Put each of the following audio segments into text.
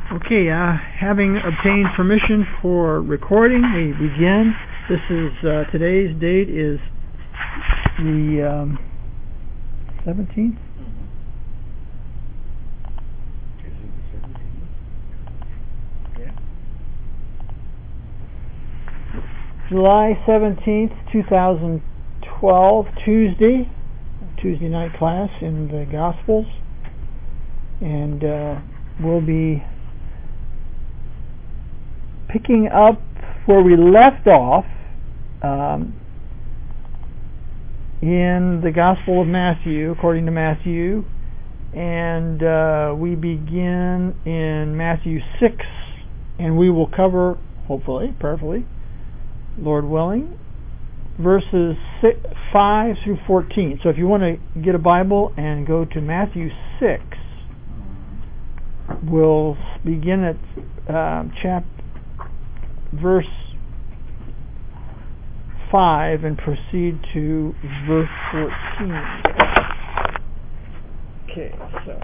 Okay, having obtained permission for recording, we begin. This is today's date is the 17th. July 17th, 2012, Tuesday night class in the Gospels, and we'll be picking up where we left off in the Gospel of Matthew, according to Matthew, and we begin in Matthew 6, and we will cover, hopefully, prayerfully, Lord willing, verses 5 through 14. So if you want to get a Bible and go to Matthew 6, we'll begin at verse 5 and proceed to verse 14. Okay, so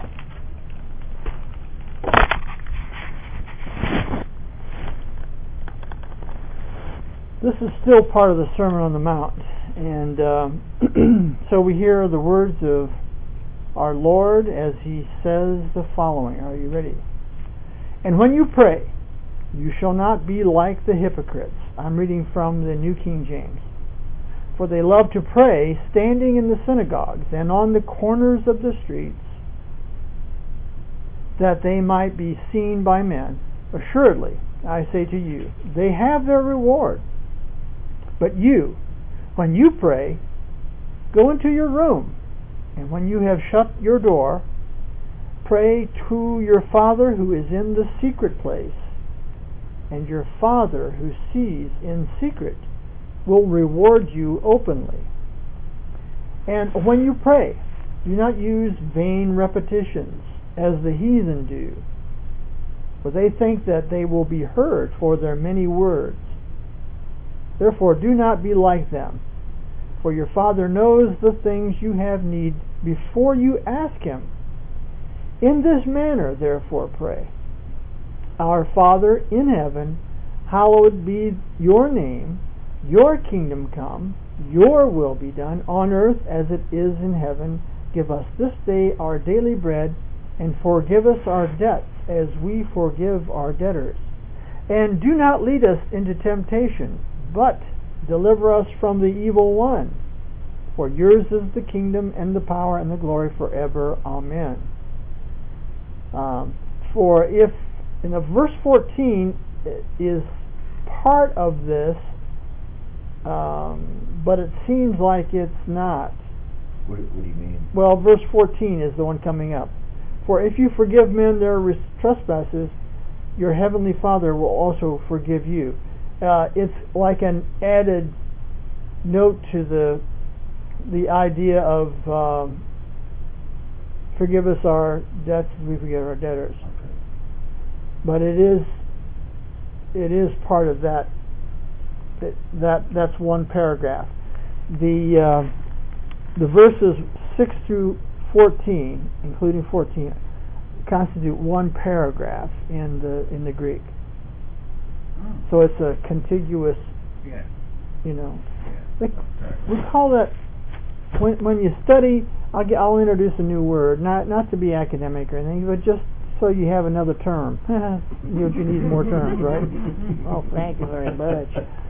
this is still part of the Sermon on the Mount, and so we hear the words of our Lord as He says the following. Are you ready? And when you pray, you shall not be like the hypocrites. I'm reading from the New King James. For they love to pray standing in the synagogues and on the corners of the streets, that they might be seen by men. Assuredly, I say to you, they have their reward. But you, when you pray, go into your room, and when you have shut your door, pray to your Father who is in the secret place, and your Father who sees in secret will reward you openly. And when you pray, do not use vain repetitions as the heathen do, for they think that they will be heard for their many words. Therefore do not be like them, for your Father knows the things you have need before you ask Him. In this manner, therefore, pray. Our Father in heaven, hallowed be your name, your kingdom come, your will be done on earth as it is in heaven. Give us this day our daily bread, and forgive us our debts as we forgive our debtors. And do not lead us into temptation, but deliver us from the evil one. For yours is the kingdom and the power and the glory forever. Amen. For if in verse 14 is part of this, but it seems like it's not. What do you mean? Well, verse 14 is the one coming up. For if you forgive men their trespasses, your heavenly Father will also forgive you. It's like an added note to the idea of forgive us our debts as we forgive our debtors. Okay. But it is part of that. That's one paragraph. The verses 6 through 14, including 14, constitute one paragraph in the Greek. So it's a contiguous, we call that, when you study, I'll introduce a new word, not to be academic or anything, but just so you have another term. you need more terms, right? Oh, thank you very much.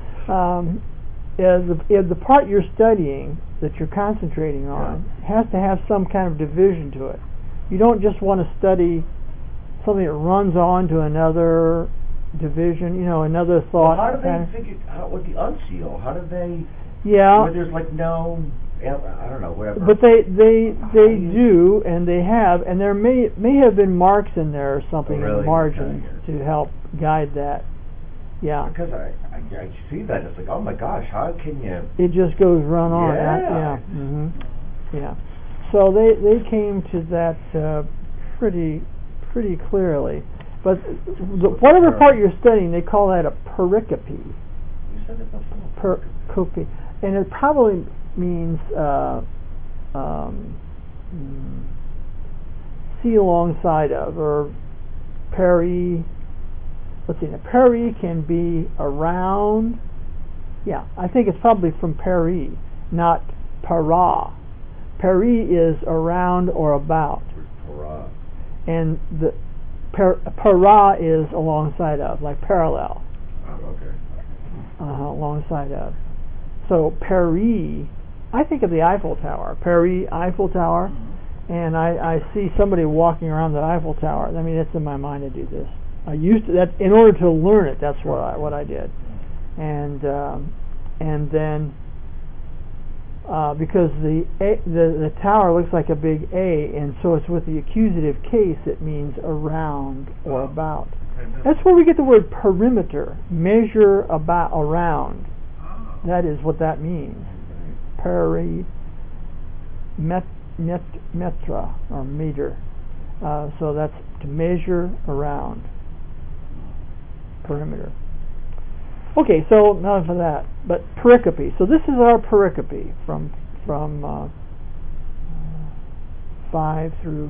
The part you're studying, that you're concentrating on, has to have some kind of division to it. You don't just want to study something that runs on to another division, another thought. Well, how do they figure out with the unseal? How do they? Yeah. Where there's like no, I don't know, whatever. But they do, and they have, and there may have been marks in there or something in the margins to help guide that. Yeah. Because I see that, it's like, oh my gosh, how can you? It just goes run on. Yeah. Mm-hmm. Yeah. So they came to that pretty clearly. But whatever part you're studying, they call that a pericope. You said it before. Pericope. And it probably means see alongside of, or peri. Let's see. Now, peri can be around. Yeah, I think it's probably from peri, not para. Peri is around or about. Para. And the para is alongside of, like parallel. Oh, okay. Alongside of. So peri, I think of the Eiffel Tower. Peri, Eiffel Tower, and I see somebody walking around the Eiffel Tower. I mean, it's in my mind to do this. I used to, that in order to learn it. That's what I did, and then because the tower looks like a big A, and so it's with the accusative case. It means around or about. That's where we get the word perimeter. Measure about around. That is what that means. Metra or meter. So that's to measure around. Perimeter. Okay, so not for that, but pericope. So this is our pericope from 5 through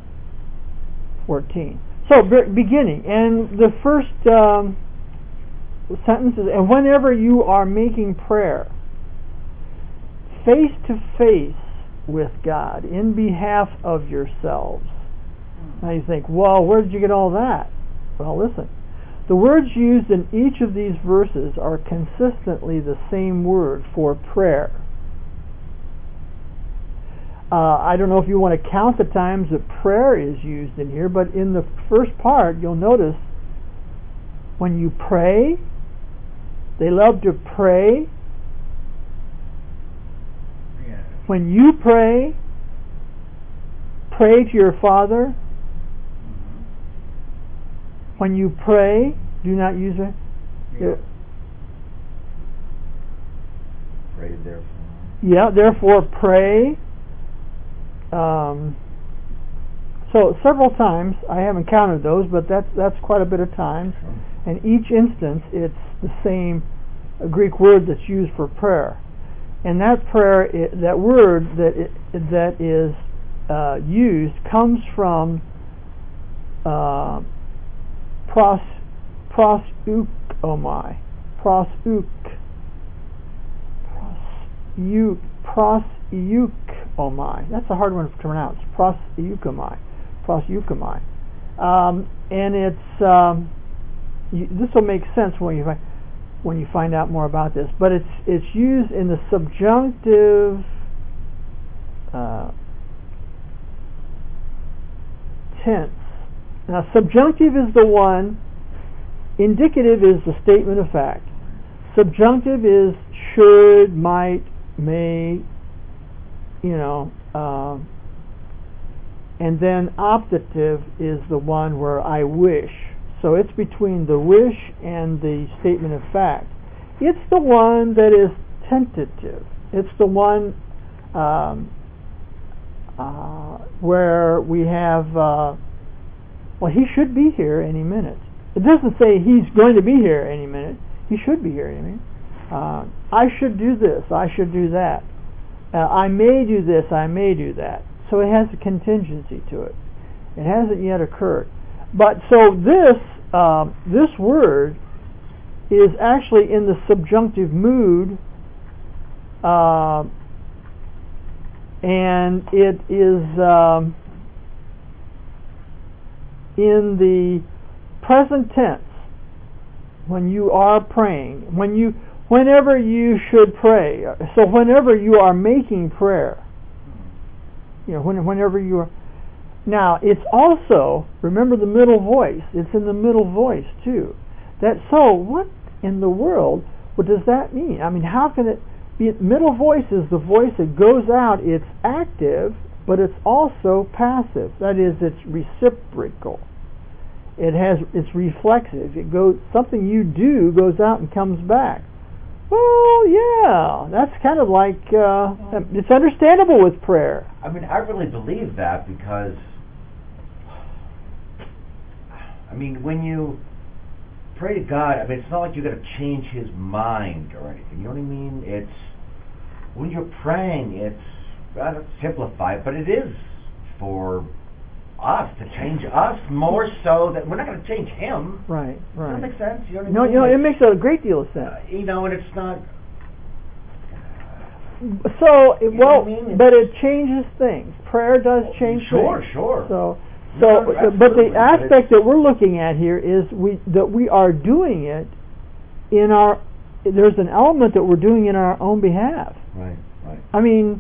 14. So beginning, and the first sentence is, and whenever you are making prayer, face to face with God in behalf of yourselves. Now you think, well, where did you get all that? Well, listen. The words used in each of these verses are consistently the same word for prayer. I don't know if you want to count the times that prayer is used in here, but in the first part, you'll notice when you pray, they love to pray. Yeah. When you pray to your Father. When you pray, do not use it. Yeah. Pray therefore. Yeah, therefore pray. So several times, I haven't counted those, but that's quite a bit of times. And each instance, it's the same Greek word that's used for prayer. And that prayer, that word that is used comes from proseuchomai. Proseuchomai. That's a hard one to pronounce. Proseuchomai. And it's this will make sense when you find out more about this. But it's used in the subjunctive tense. Now, subjunctive is the one. Indicative is the statement of fact. Subjunctive is should, might, may, and then optative is the one where I wish. So it's between the wish and the statement of fact. It's the one that is tentative. It's the one where we have, he should be here any minute. It doesn't say he's going to be here any minute. He should be here any minute. I should do this. I should do that. I may do this. I may do that. So it has a contingency to it. It hasn't yet occurred. But so this word is actually in the subjunctive mood, and it is in the present tense when you are praying. Whenever you should pray. So whenever you are making prayer. Whenever you are. Now, it's also, remember the middle voice. It's in the middle voice, too. So, what in the world, what does that mean? I mean, how can it be? Middle voice is the voice that goes out. It's active, but it's also passive. That is, it's reciprocal. It's reflexive. It goes, something you do goes out and comes back. Well, yeah, that's kind of like, it's understandable with prayer. I mean, I really believe that because, when you pray to God, it's not like you're going to change His mind or anything. You know what I mean? It's, when you're praying, it's, rather simplified, but it is for us, to change us more so that we're not going to change him. Right. Does that make sense? You know what I No, mean? it makes a great deal of sense. And it's not. So, You know what I mean? but it changes things. Prayer does change things. Sure. So, No, but the absolutely, aspect that we're looking at here is that we are doing it in our. There's an element that we're doing in our own behalf. Right. I mean,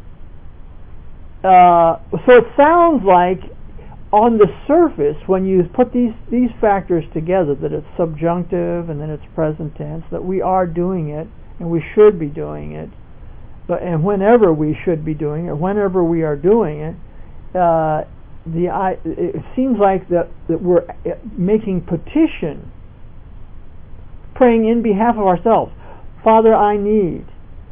so it sounds like on the surface, when you put these factors together, that it's subjunctive and then it's present tense, that we are doing it and we should be doing it, and whenever we should be doing it, whenever we are doing it, it seems like that we're making petition, praying in behalf of ourselves. Father, I need,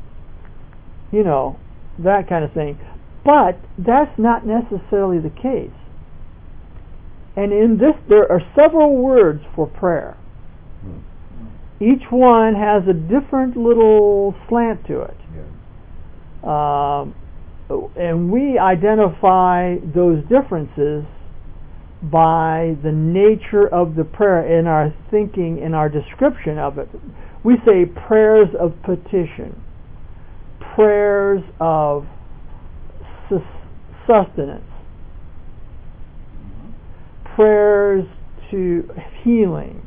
that kind of thing. But that's not necessarily the case. And in this, there are several words for prayer. Each one has a different little slant to it. And we identify those differences by the nature of the prayer in our thinking, in our description of it. We say prayers of petition, prayers of sustenance, prayers to healing,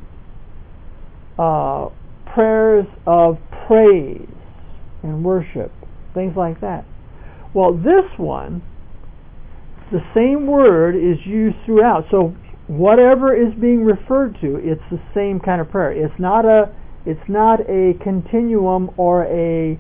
prayers of praise and worship, things like that. Well, this one, the same word is used throughout. So whatever is being referred to, it's the same kind of prayer. It's not a continuum or a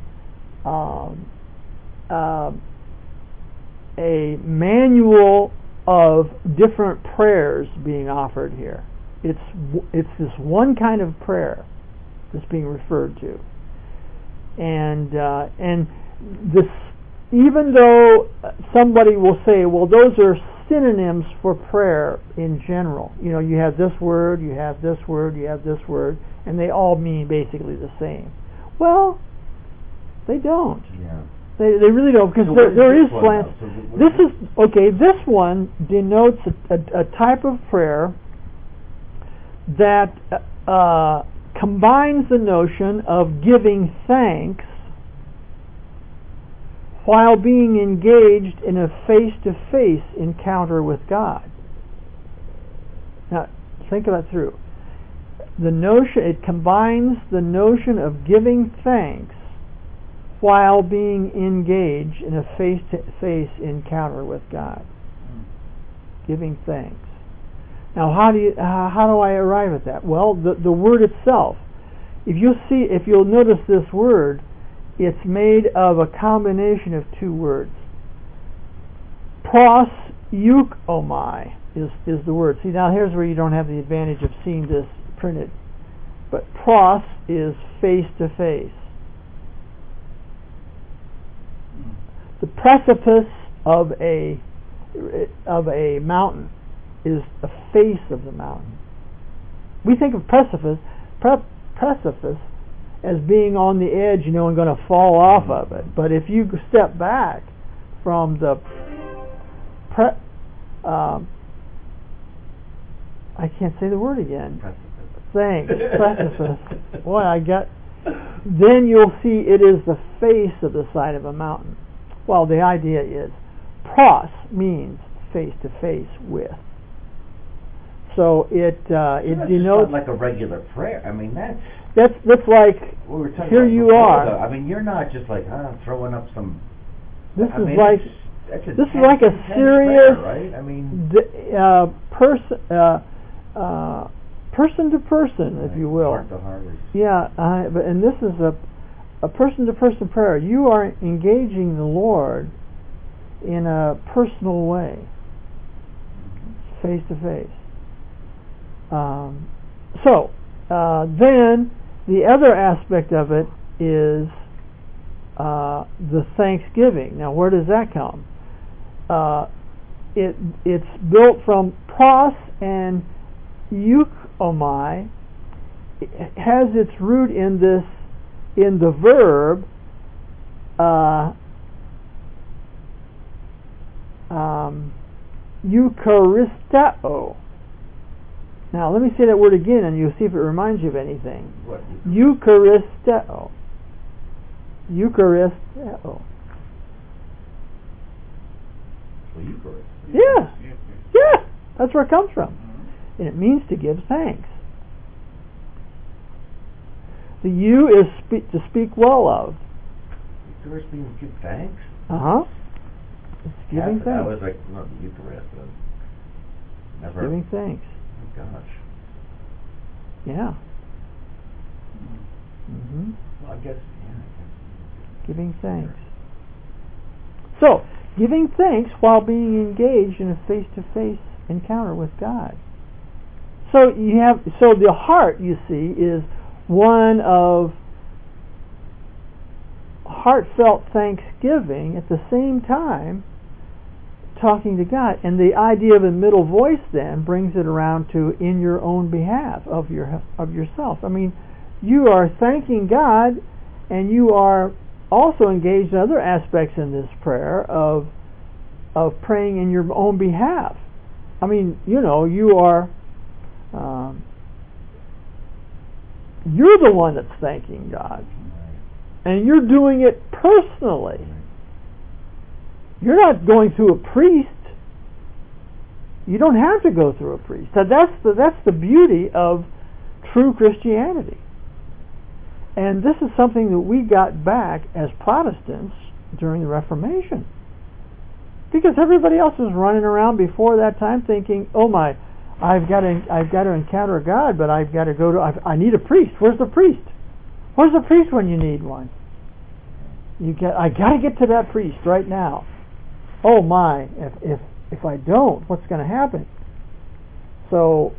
manual of different prayers being offered here. It's this one kind of prayer that's being referred to, and this, even though somebody will say, well, those are synonyms for prayer in general. You have this word, you have this word, you have this word, and they all mean basically the same. Well, they don't. Yeah. They really don't, because there is slant. This one denotes a type of prayer that combines the notion of giving thanks while being engaged in a face-to-face encounter with God. Now, think that through. It combines the notion of giving thanks while being engaged in a face-to-face encounter with God. Giving thanks. Now, how do I arrive at that? Well, the word itself. If you'll notice this word, it's made of a combination of two words. Proseuchomai is the word. See, now here's where you don't have the advantage of seeing this printed. But pros is face-to-face. The precipice of a mountain is the face of the mountain. We think of precipice as being on the edge, and going to fall off of it. But if you step back from the I can't say the word again. Thanks. Precipice. Boy, then you'll see it is the face of the side of a mountain. Well, the idea is pros means face to face with. So it denotes not like a regular prayer. I mean, that's like here you are. I mean, you're not just like throwing up some. This is like a serious prayer, right? I mean, person to person, if you will. Heart to heart. Yeah, and this is a person to person prayer. You are engaging the Lord in a personal way, face to face. Then the other aspect of it is the thanksgiving. Now, where does that come? It's built from pros and euchomai. It has its root in the verb Eucharisteo. Now, let me say that word again, and you'll see if it reminds you of anything. What? Eucharisteo. Eucharisteo. Well, Eucharist. Yeah. Yeah. That's where it comes from. And it means to give thanks. The eu is to speak well of. Eucharist means give thanks? Uh-huh. It's giving thanks. I was like, no, the Eucharist. Never. Giving thanks. Oh, gosh. Yeah. Mm-hmm. Well, I guess, yeah. Giving thanks. So, giving thanks while being engaged in a face-to-face encounter with God. So the heart, you see, is one of heartfelt thanksgiving at the same time talking to God. And the idea of a middle voice then brings it around to in your own behalf of yourself. I mean, you are thanking God, and you are also engaged in other aspects in this prayer of praying in your own behalf. I mean, you are you're the one that's thanking God, and you're doing it personally. You're not going through a priest. You don't have to go through a priest. That's the beauty of true Christianity. And this is something that we got back as Protestants during the Reformation. Because everybody else was running around before that time thinking, oh my, I've got to encounter God, but I've got to go to, I need a priest. Where's the priest? Where's the priest when you need one? I got to get to that priest right now. Oh my, if I don't, what's going to happen? So,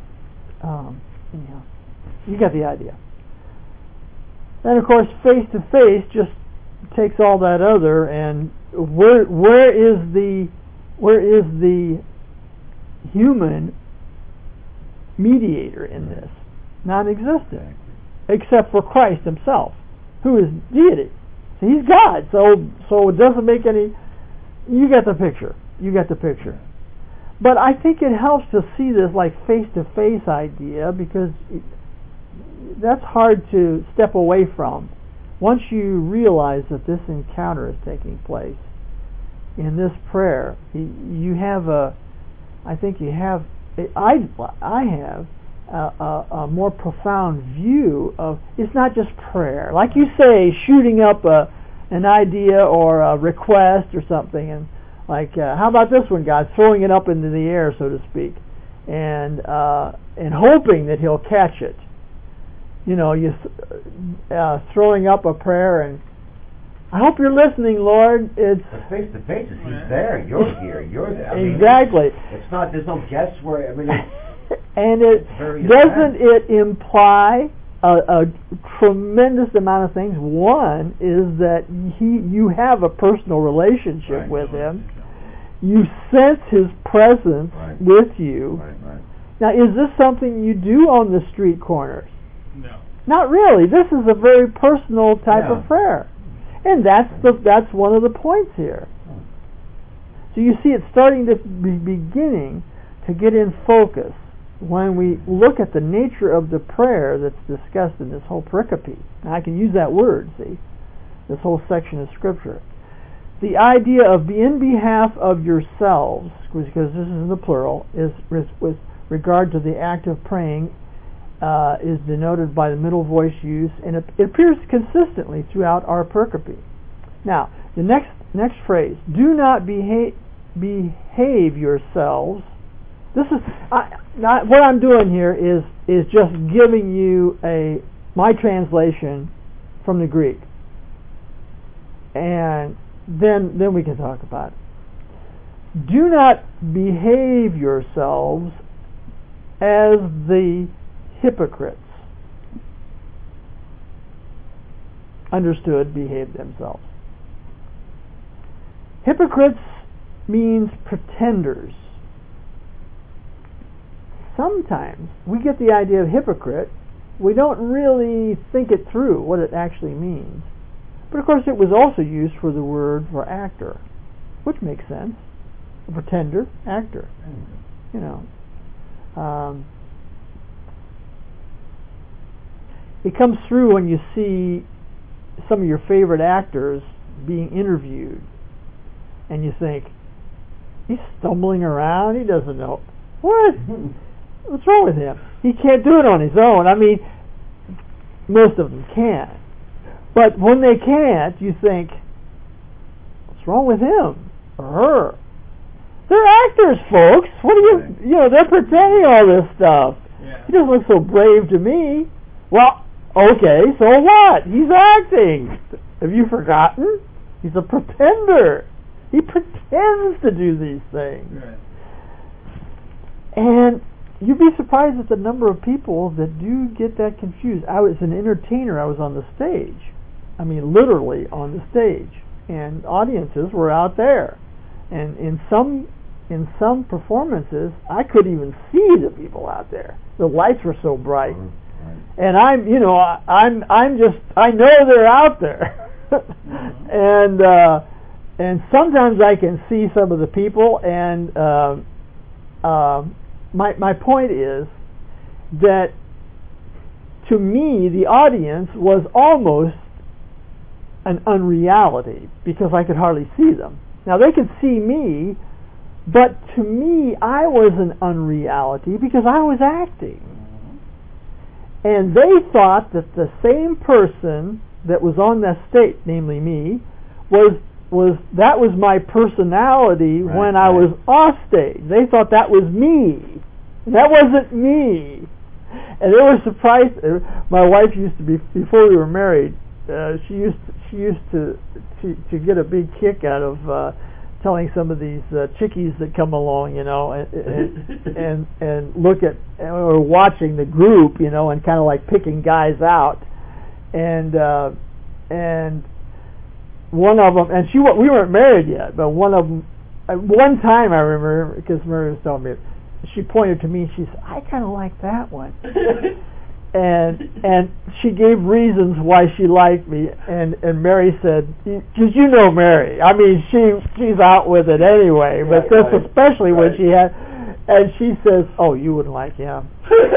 you get the idea. And of course, face to face just takes all that other, and where is the human mediator in this? Non-existent, except for Christ Himself, who is deity. So He's God. So it doesn't make any. You get the picture. You get the picture. But I think it helps to see this like face-to-face idea, because that's hard to step away from. Once you realize that this encounter is taking place in this prayer, you have I have a more profound view of, it's not just prayer. Like you say, shooting up an idea or a request or something, and like, how about this one, God? Throwing it up into the air, so to speak, and hoping that He'll catch it. Throwing up a prayer, and I hope you're listening, Lord. It's face to face. He's there. You're here. You're there. Exactly. It's not. There's no guesswork. I mean, and doesn't it imply a tremendous amount of things? One is that you have a personal relationship with Him. You sense His presence with you. Right. Now, is this something you do on the street corners? No. Not really. This is a very personal type of prayer. And that's one of the points here. So you see, it's starting to be beginning to get in focus when we look at the nature of the prayer that's discussed in this whole pericope. Now, I can use that word, see, this whole section of Scripture. The idea of in behalf of yourselves, because this is in the plural, is with regard to the act of praying, is denoted by the middle voice use, and it appears consistently throughout our pericope. Now, the next phrase, do not behave yourselves. This is what I'm doing here is just giving you my translation from the Greek, and then we can talk about it. Do not behave yourselves as the hypocrites. Understood, behave themselves. Hypocrites means pretenders. Sometimes we get the idea of hypocrite, we don't really think it through, what it actually means. But of course it was also used for the word for actor, which makes sense. a pretender, actor. You know, it comes through when you see some of your favorite actors being interviewed, and you think, he's stumbling around. He doesn't know what's wrong with him. He can't do it on his own. I mean, most of them can, but when they can't, you think, what's wrong with him or her? They're actors, folks. What do you know, they're pretending all this stuff. Yeah. He doesn't look so brave to me. Well, okay, so what? He's acting. Have you forgotten? He's a pretender. He pretends to do these things. Right. And you'd be surprised at the number of people that do get that confused. I was an entertainer. I was on the stage. I mean, literally on the stage. And audiences were out there. And in some performances, I couldn't even see the people out there. The lights were so bright. And I know they're out there. And sometimes I can see some of the people, and my point is that to me the audience was almost an unreality because I could hardly see them. Now they could see me, but to me I was an unreality because I was acting. And they thought that the same person that was on that stage, namely me, was my personality when I was off stage. They thought that was me. That wasn't me. And they were surprised. My wife used to be, before we were married, she used to get a big kick out of telling some of these chickies that come along, you know, and look at or watching the group, you know, and kind of like picking guys out, and one of them, and we weren't married yet, but one of them, one time I remember, because Mary was telling me, she pointed to me and she said, I kind of like that one. And she gave reasons why she liked me, and Mary said, because you know Mary, I mean she's out with it anyway, but this especially when she had, and she says, oh, you wouldn't like him.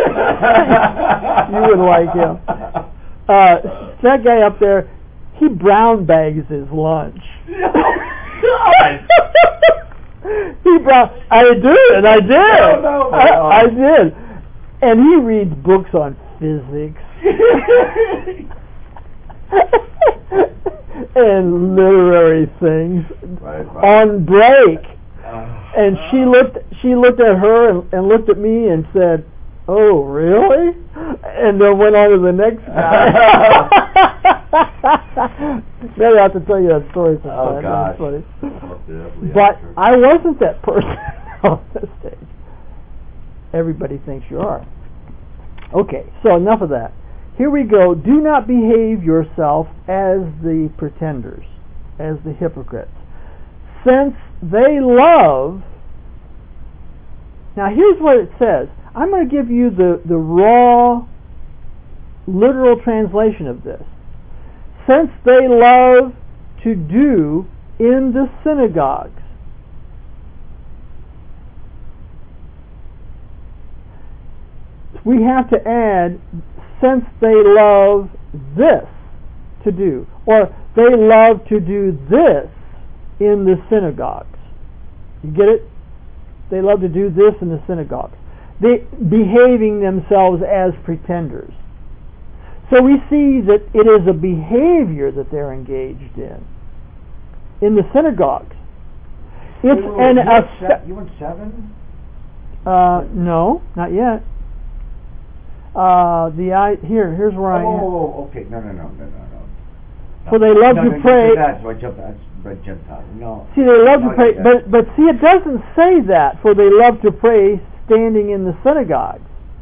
You wouldn't like him. That guy up there, he brown bags his lunch. I did. I did. And he reads books on physics and literary things on break. And she looked at her and looked at me and said, oh, really? And then went on to the next guy. Maybe I have to tell you that story sometime. Oh, gosh. But I wasn't that person on the stage. Everybody thinks you are. Okay, so enough of that. Here we go. Do not behave yourself as the pretenders, as the hypocrites, since they love. Now here's what it says. I'm going to give you the raw, literal translation of this. Since they love to do in the synagogues. We have to add, since they love this to do, or they love to do this in the synagogues. You get it? They love to do this in the synagogues. They behaving themselves as pretenders. So we see that it is a behavior that they're engaged in the synagogues. It's you went 7? No, not yet. Here's where I am. Oh, okay. No. So they love to pray. So I jumped out. No. See, they love to pray, but see, it doesn't say that. For they love to pray standing in the synagogues.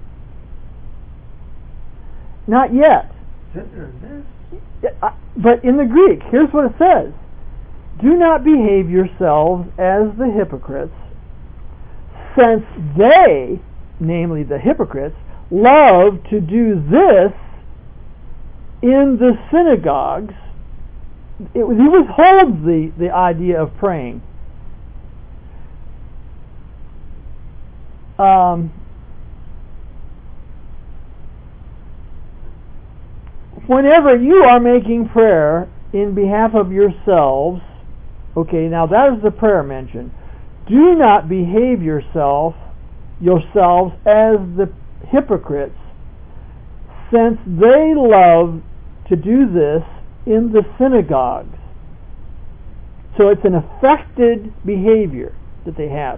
Not yet. But in the Greek, here's what it says: do not behave yourselves as the hypocrites, since they, namely the hypocrites, love to do this in the synagogues. He withholds the idea of praying. whenever you are making prayer in behalf of yourselves, okay, now that is the prayer mentioned. Do not behave yourselves as the hypocrites, since they love to do this in the synagogues. So it's an affected behavior that they have.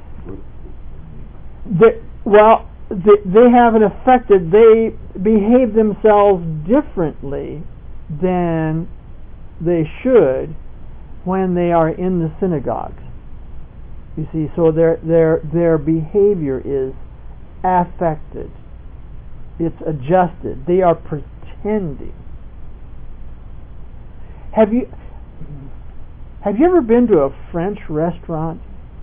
They have an affected, they behave themselves differently than they should when they are in the synagogues. You see, so their behavior is affected. It's adjusted. They are pretending. Have you ever been to a French restaurant?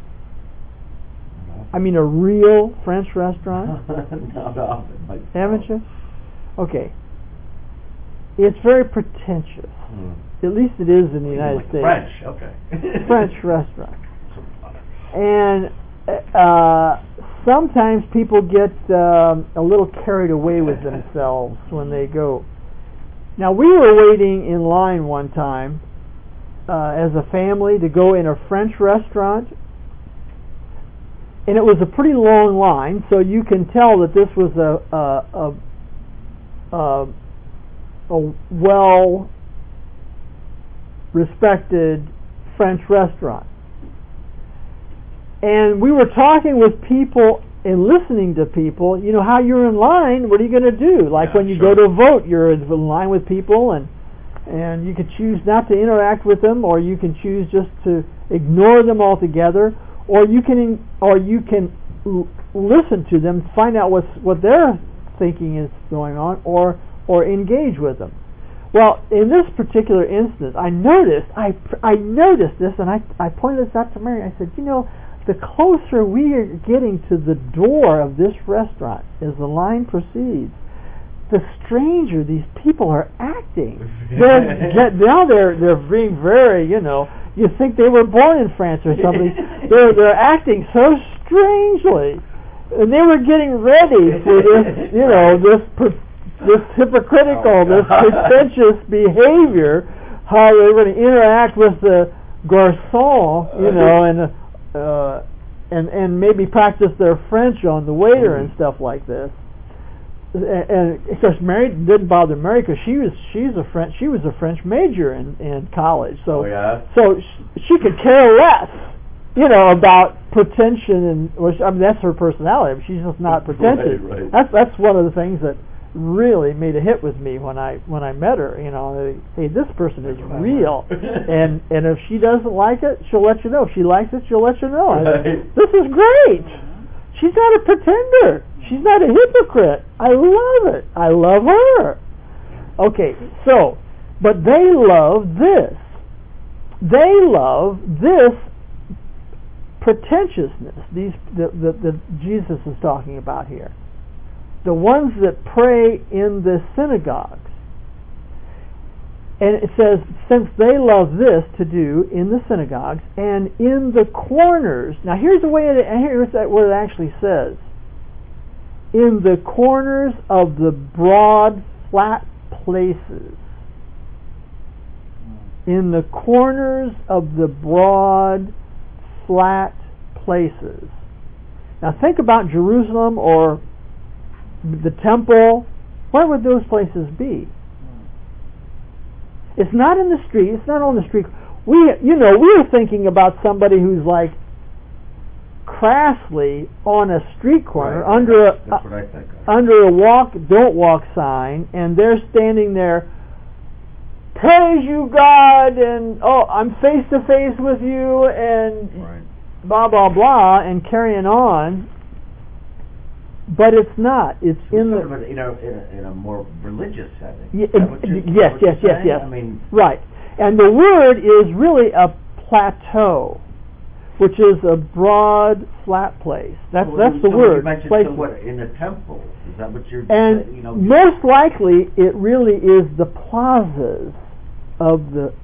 I mean a real French restaurant? Not often. Haven't you? Okay. It's very pretentious. At least it is in the United States. French, okay. French restaurant. And sometimes people get a little carried away with themselves when they go. Now, we were waiting in line one time as a family to go in a French restaurant, and it was a pretty long line, so you can tell that this was a well-respected French restaurant. And we were talking with people and listening to people. You know how you're in line, what are you going to do? Like when you go to vote, you're in line with people, and you can choose not to interact with them, or you can choose just to ignore them altogether, or you can listen to them, find out what their thinking is going on, or engage with them. Well, in this particular instance, I noticed this, and I pointed this out to Mary. I said, the closer we are getting to the door of this restaurant as the line proceeds, the stranger these people are acting. Now they're being very, you think they were born in France or something. They're acting so strangely, and they were getting ready for this, this hypocritical, this pretentious behavior. How they were going to interact with the garçon, and maybe practice their French on the waiter and stuff like this. And of course, Mary didn't bother Mary because she was a French major in college, so so she could care less, about pretension that's her personality. She's just not pretentious. Right. That's one of the things that really made a hit with me when I met her. Hey, this person is real, and if she doesn't like it, she'll let you know. If she likes it, she'll let you know. Right. This is great. She's not a pretender. She's not a hypocrite. I love it. I love her. Okay, so, but they love this. They love this pretentiousness. That Jesus is talking about here. The ones that pray in the synagogues. And it says, since they love this to do in the synagogues and in the corners. Now here's what it actually says. In the corners of the broad, flat places. In the corners of the broad, flat places. Now think about Jerusalem or the temple. Where would those places be? It's not in the street. It's not on the street. We're thinking about somebody who's like crassly on a street corner under a don't walk sign, and they're standing there. Praise you, God, and I'm face to face with you, and blah blah blah, and carrying on. But it's not. It's in a more religious setting. Yes. I mean, right. And the word is really a plateau, which is a broad, flat place. That's the word. You mentioned in the temple. Is that what you're? And most likely, it really is the plazas of the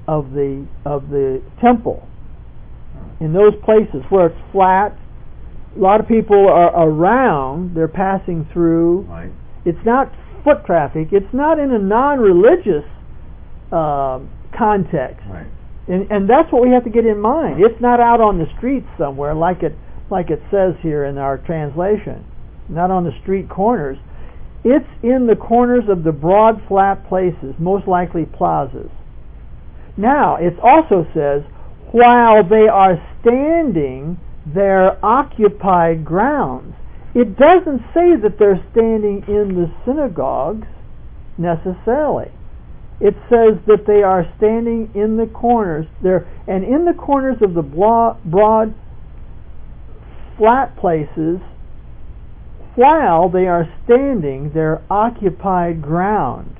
temple. In those places where it's flat. a lot of people are around, they're passing through. Right. It's not foot traffic. It's not in a non-religious context. Right. And that's what we have to get in mind. It's not out on the streets somewhere like it says here in our translation. Not on the street corners. It's in the corners of the broad, flat places, most likely plazas. Now, it also says, while they are standing their occupied grounds. It doesn't say that they're standing in the synagogues necessarily. It says that they are standing in the corners there, and in the corners of the broad, flat places, while they are standing their occupied ground.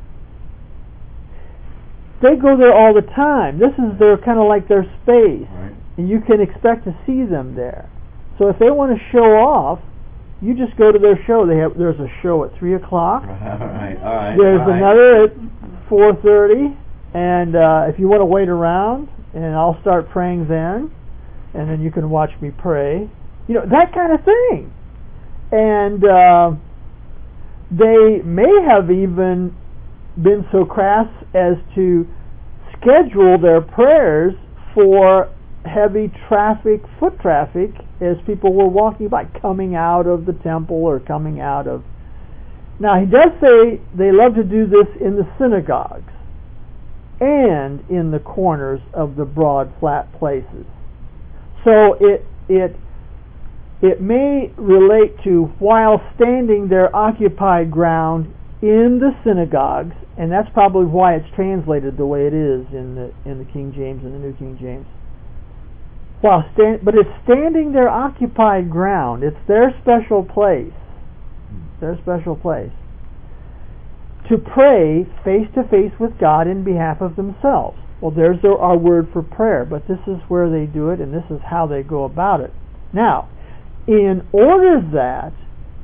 They go there all the time. This is their kind of like their space, Right. and you can expect to see them there. So if they want to show off, you just go to their show. There's a show at 3 o'clock. Right. All right. There's all right. another at 4:30, and if you want to wait around, and I'll start praying then, and then you can watch me pray. You know, that kind of thing. And they may have even been so crass as to schedule their prayers for heavy traffic, foot traffic, as people were walking by, coming out of the temple or coming out of... Now, he does say they love to do this in the synagogues and in the corners of the broad, flat places. So it may relate to while standing their occupied ground in the synagogues, and that's probably why it's translated the way it is in the King James and the New King James. But it's standing their occupied ground. It's their special place. Their special place. To pray face to face with God in behalf of themselves. Well, there's our word for prayer, but this is where they do it, and this is how they go about it. Now, in order that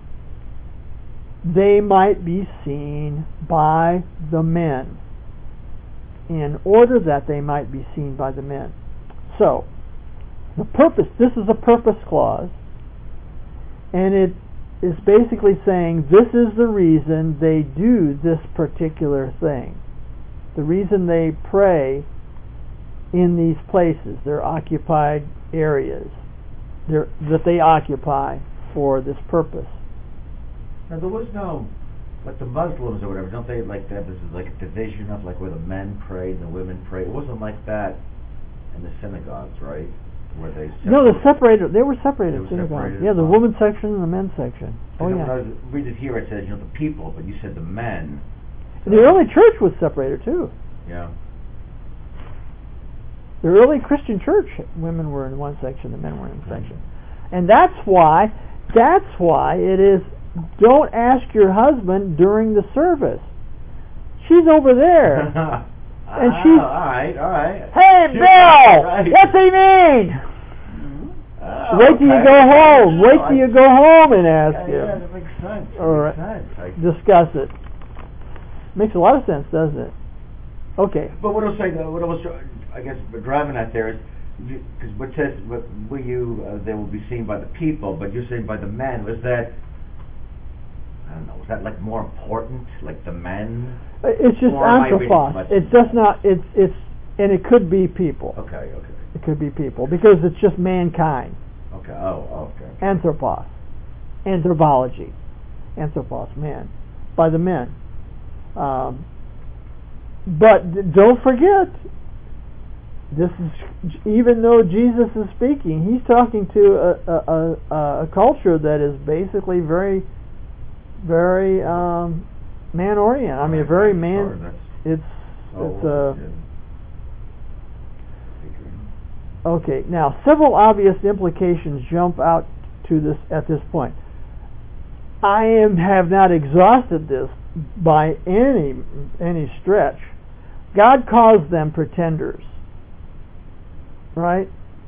they might be seen by the men. In order that they might be seen by the men. So, the purpose, this is a purpose clause, and it is basically saying this is the reason they do this particular thing. The reason they pray in these places, their occupied areas, that they occupy for this purpose. Now, there was no, like the Muslims or whatever, don't they like that? This is like a division of like where the men pray and the women pray. It wasn't like that in the synagogues, right? Where they No, they separated. They were separated. They were separated yeah, as the well. women's section and the men's section. Oh yeah. When I read it here, it says the people, but you said the men. The early church was separated too. Yeah. The early Christian church, women were in one section, the men were in a section, and that's why it is. Don't ask your husband during the service. She's over there. And she's... All right. Hey, Bill! Right. What's he mean? Wait till you go home. Wait till you go home and ask him. Yeah, that makes sense. Or discuss it. Makes a lot of sense, doesn't it? Okay. But what I was saying, I guess, driving at there is, because what says, they will be seen by the people, but you're saying by the men, was that, I don't know, was that like more important, like the men? It's just anthropos. It's just not. It's and it could be people. Okay. It could be people because it's just mankind. Okay. Oh, okay. Anthropos, anthropology, anthropos, man, by the men. But don't forget, this is even though Jesus is speaking, he's talking to a culture that is basically very, very man-oriented. I mean, very man. It's okay. Now, several obvious implications jump out to this at this point. I have not exhausted this by any stretch. God calls them pretenders, right?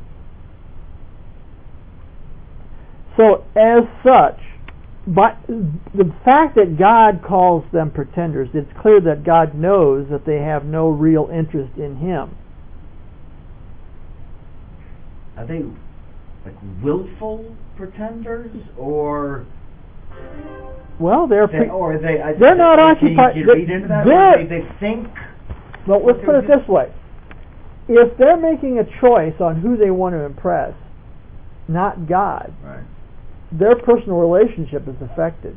So, as such, but the fact that God calls them pretenders, it's clear that God knows that they have no real interest in Him. Are they like willful pretenders, or well, they're not occupied. Can you read into that? They think. Well, let's put it this way: if they're making a choice on who they want to impress, not God, right, their personal relationship is affected,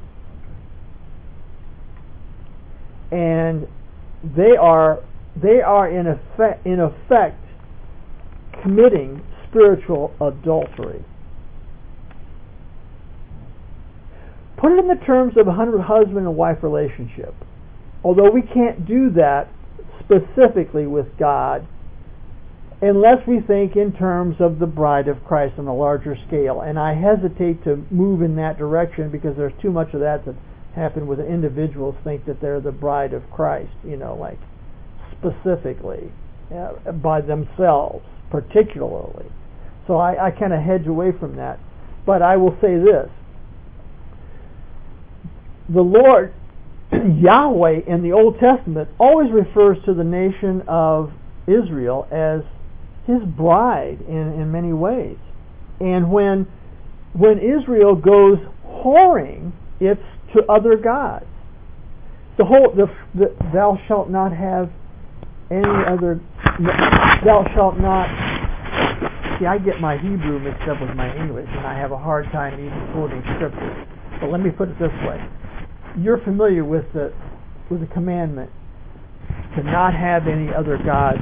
and they are in effect committing spiritual adultery. Put it in the terms of a husband and wife relationship. Although we can't do that specifically with God unless we think in terms of the bride of Christ on a larger scale. And I hesitate to move in that direction because there's too much of that happen with individuals think that they're the bride of Christ, like specifically by themselves, particularly. So I kind of hedge away from that. But I will say this. The Lord, Yahweh, in the Old Testament always refers to the nation of Israel as His bride in many ways. And when Israel goes whoring, it's to other gods. Thou shalt not have any other. Thou shalt not. See, I get my Hebrew mixed up with my English, and I have a hard time even quoting scripture. But let me put it this way: you're familiar with the commandment to not have any other gods.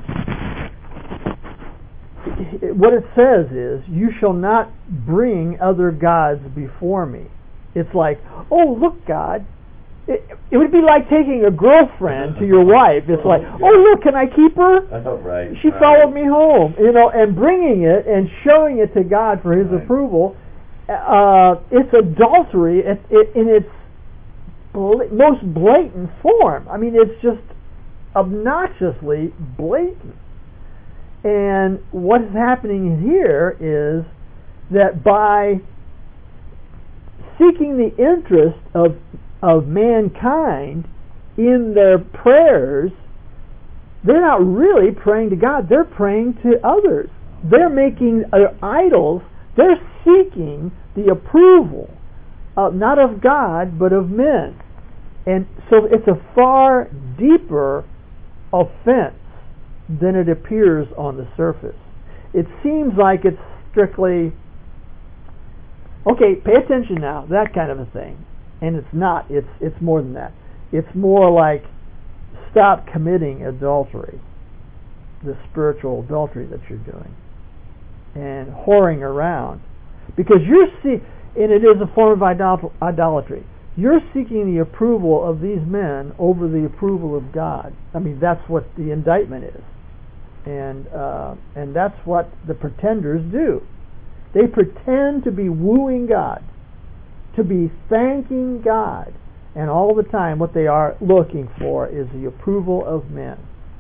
What it says is, you shall not bring other gods before me. It's like, oh, look, God. It would be like taking a girlfriend to your wife. It's like, oh, look, can I keep her? Oh, right. She followed me home. And bringing it and showing it to God for His approval. It's adultery in its most blatant form. I mean, it's just obnoxiously blatant. And what is happening here is that by seeking the interest of mankind in their prayers, they're not really praying to God, they're praying to others. They're making idols, they're seeking the approval not of God but of men. And so it's a far deeper offense than it appears on the surface. It seems like it's strictly, okay, pay attention now, that kind of a thing. And it's not. It's more than that. It's more like, stop committing adultery, the spiritual adultery that you're doing, and whoring around. Because and it is a form of idolatry. You're seeking the approval of these men over the approval of God. I mean, that's what the indictment is. And that's what the pretenders do. They pretend to be wooing God, to be thanking God, and all the time what they are looking for is the approval of men.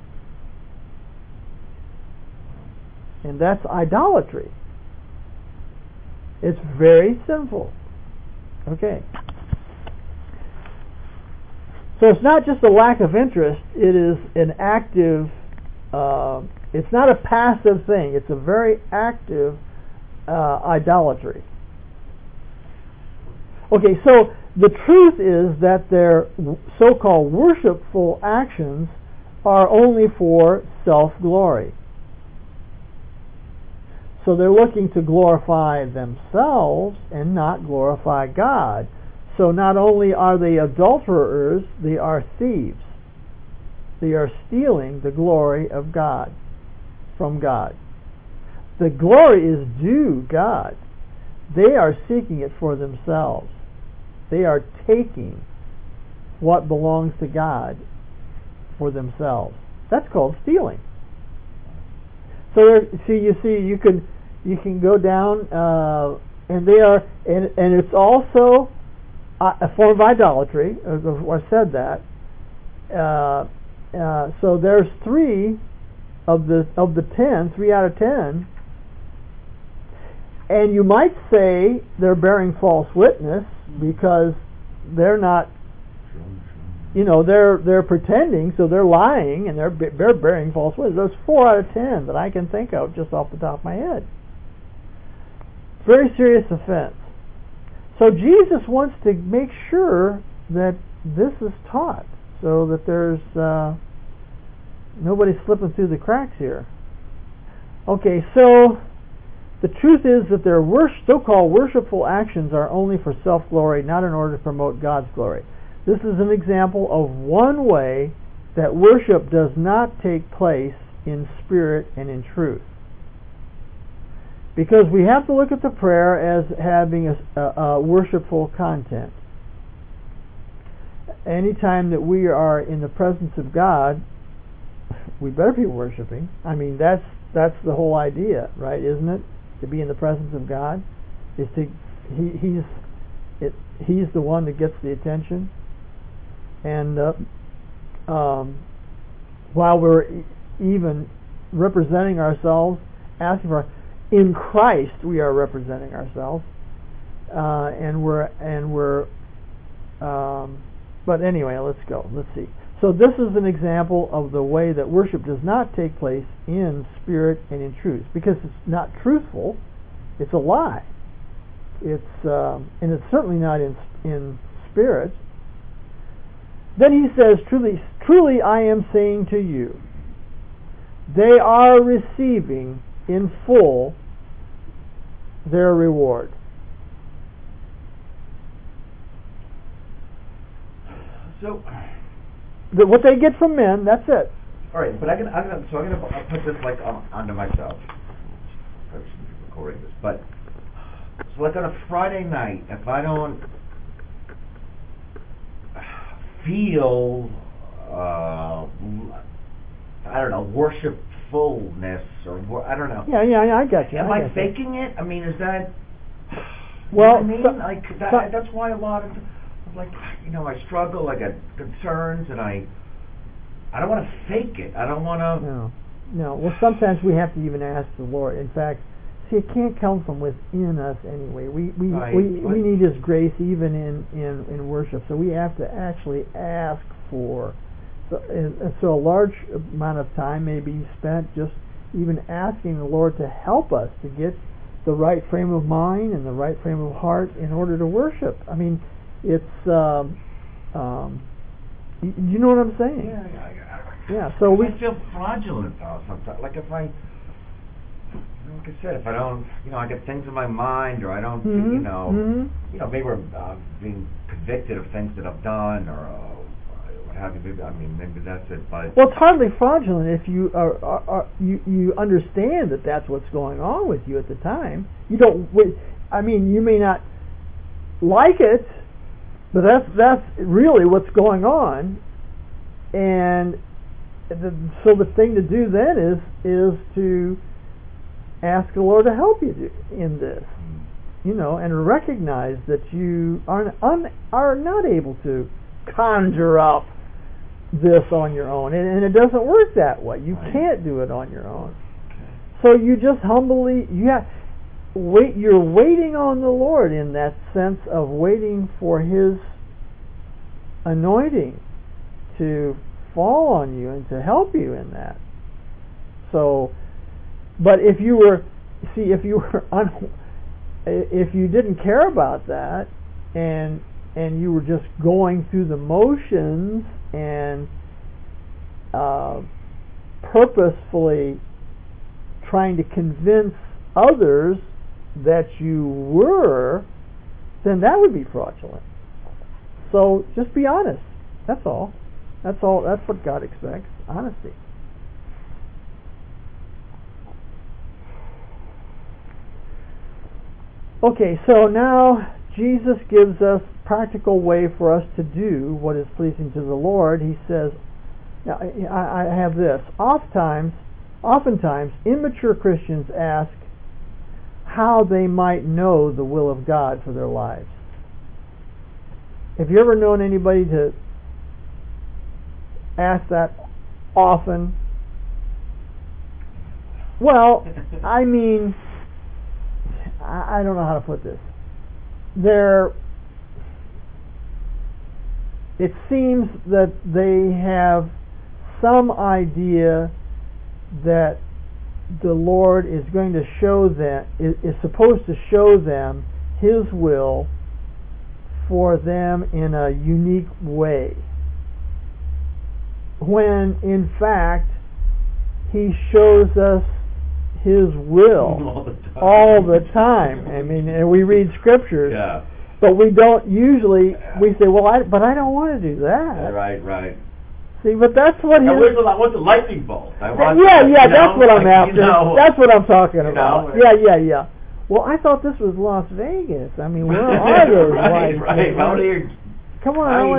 And that's idolatry. It's very sinful. Okay. So it's not just a lack of interest, it is an active, it's not a passive thing, it's a very active idolatry. Okay, so the truth is that their so-called worshipful actions are only for self-glory. So they're looking to glorify themselves and not glorify God. So not only are they adulterers, they are thieves. They are stealing the glory of God from God. The glory is due God. They are seeking it for themselves. They are taking what belongs to God for themselves. That's called stealing. So you can go down, and they are, and it's also a form of idolatry. I said that. So there's 3 of the 10, 3 out of 10. And you might say they're bearing false witness because they're not, they're pretending, so they're lying and they're bearing false witness. There's 4 out of 10 that I can think of just off the top of my head. Very serious offense. So Jesus wants to make sure that this is taught, so that there's nobody slipping through the cracks here. Okay, so the truth is that their so-called worshipful actions are only for self-glory, not in order to promote God's glory. This is an example of one way that worship does not take place in spirit and in truth. Because we have to look at the prayer as having a worshipful content. Anytime that we are in the presence of God, we better be worshiping. I mean, that's the whole idea, right? Isn't it? To be in the presence of God is to He's the one that gets the attention. And while we're even representing ourselves, asking for in Christ, we are representing ourselves, but anyway, let's go. Let's see. So this is an example of the way that worship does not take place in spirit and in truth, because it's not truthful. It's a lie. And it's certainly not in spirit. Then he says, "Truly, truly, I am saying to you, they are receiving in full their reward." So, what they get from men, that's it. All right, but I'm gonna put this like onto myself. I shouldn't be recording this, but so like on a Friday night, if I don't feel, I don't know, worshipfulness or I don't know. Yeah, I got you. Am I faking it? I mean, is that? Well, you know what I mean, that's why a lot of. Like, you know, I struggle, I got concerns, and I don't want to fake it. I don't want to... No. Well, sometimes we have to even ask the Lord. In fact, see, it can't come from within us anyway. We need His grace even in worship. So we have to actually ask for... So a large amount of time may be spent just even asking the Lord to help us to get the right frame of mind and the right frame of heart in order to worship. I mean... It's, you know what I'm saying? Yeah. So I feel fraudulent though sometimes. Like if like I said, if I don't, I get things in my mind, or I don't, maybe we're being convicted of things that I've done, or what have you. Maybe that's it. But well, it's hardly fraudulent if you you understand that that's what's going on with you at the time. You don't. You may not like it. But that's really what's going on, and so the thing to do then is to ask the Lord to help you in this, and recognize that you are not able to conjure up this on your own, and it doesn't work that way. You can't do it on your own. So you just humbly you're waiting on the Lord in that sense of waiting for His anointing to fall on you and to help you in that. So, but if you didn't care about that and you were just going through the motions and purposefully trying to convince others that you were, then that would be fraudulent. So just be honest. That's all. That's what God expects. Honesty. Okay, so now Jesus gives us practical way for us to do what is pleasing to the Lord. He says, now I have this. Oftentimes, immature Christians ask how they might know the will of God for their lives. Have you ever known anybody to ask that often? Well, I don't know how to put this. It seems that they have some idea that the Lord is going to show them, is supposed to show them His will for them in a unique way, when in fact He shows us His will all the time. I mean, and we read scriptures, but we don't usually. We say, "Well, but I don't want to do that." Right. See, but that's what I want the lightning bolt. That's what I'm after. That's what I'm talking about. Yeah. Well, I thought this was Las Vegas. I mean, where are those lights? Right. Come on, I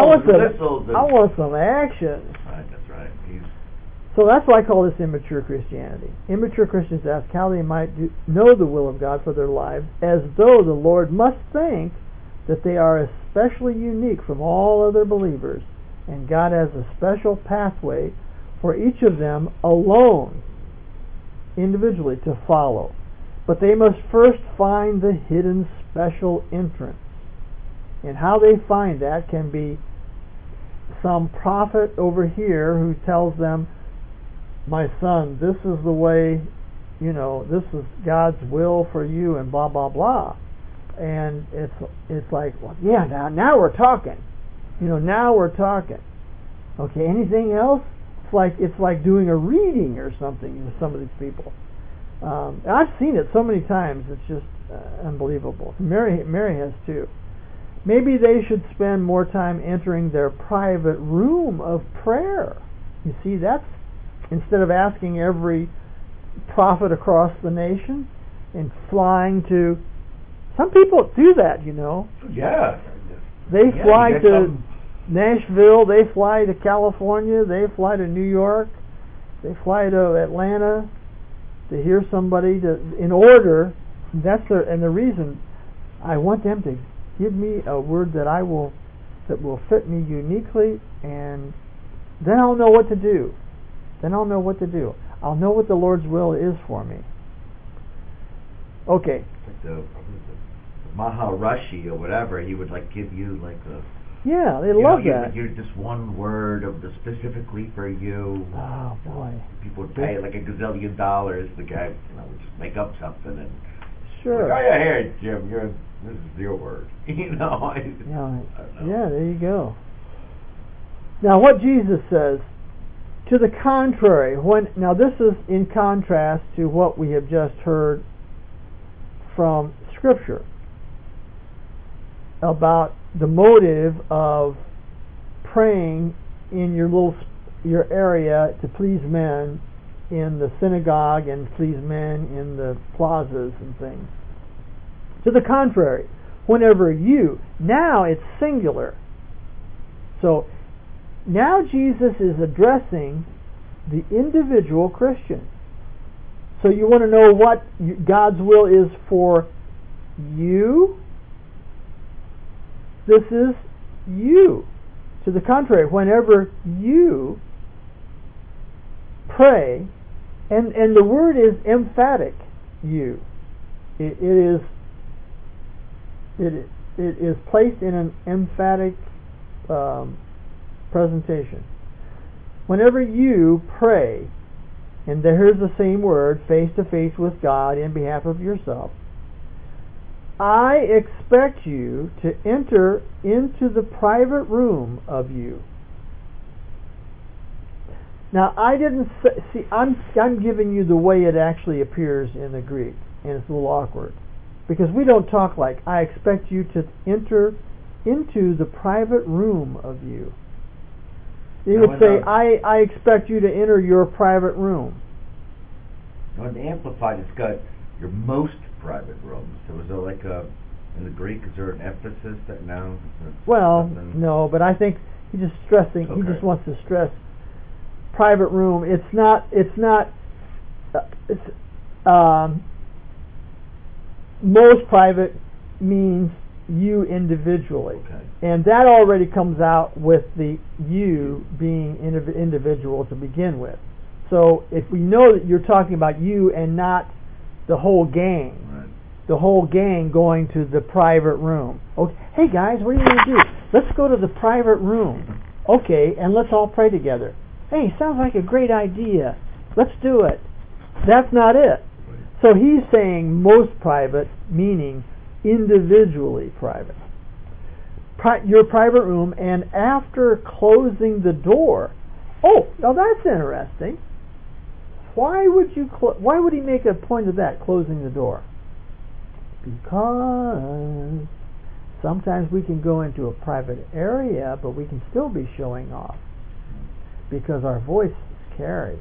want some action. Right, that's right. So that's why I call this immature Christianity. Immature Christians ask how they might know the will of God for their lives, as though the Lord must think that they are especially unique from all other believers, and God has a special pathway for each of them alone, individually, to follow. But they must first find the hidden special entrance. And how they find that can be some prophet over here who tells them, "My son, this is the way, this is God's will for you," and blah blah blah. And it's like, well, yeah, now we're talking. Now we're talking. Okay, anything else? It's like doing a reading or something with some of these people. I've seen it so many times. It's just unbelievable. Mary has too. Maybe they should spend more time entering their private room of prayer. You see, that's instead of asking every prophet across the nation and flying to. Some people do that, Yeah. They fly to Nashville, they fly to California, they fly to New York, they fly to Atlanta to hear somebody in order. And the reason I want them to give me a word that will fit me uniquely, and then I'll know what to do. I'll know what the Lord's will is for me. Okay. Like the Maharishi or whatever, he would give you yeah, they love that. You're just one word specifically for you. Oh boy! People would pay like $1 gazillion. The guy, would just make up something and. Sure. Oh yeah, here, Jim. This is your word. Yeah, there you go. Now, what Jesus says, to the contrary, now this is in contrast to what we have just heard from Scripture about the motive of praying in your area to please men in the synagogue and please men in the plazas and things. To the contrary, whenever now it's singular. So now Jesus is addressing the individual Christian. So you want to know what God's will is for you? This is you. To the contrary, whenever you pray, and the word is emphatic, you. It is placed in an emphatic presentation. Whenever you pray, and here's the same word, face to face with God in behalf of yourself, I expect you to enter into the private room of you. Now, I didn't see. I'm giving you the way it actually appears in the Greek, and it's a little awkward because we don't talk like I expect you to enter into the private room of you. You would say, I expect you to enter your private room. Now, in the Amplified, it's got your most private room. So is there in the Greek, is there an emphasis that now? Well, no, but I think he's just stressing. Okay. He just wants to stress private room. It's not. Most private means you individually, okay. And that already comes out with the you being individual to begin with. So if we know that you're talking about you and not the whole gang, right. The whole gang going to the private room. Okay, hey guys, what are you going to do? Let's go to the private room. Okay, and let's all pray together. Hey, sounds like a great idea. Let's do it. That's not it. So he's saying most private, meaning individually private. your private room, and after closing the door. Oh, now that's interesting. Why would he make a point of that, closing the door? Because sometimes we can go into a private area, but we can still be showing off because our voice is carried.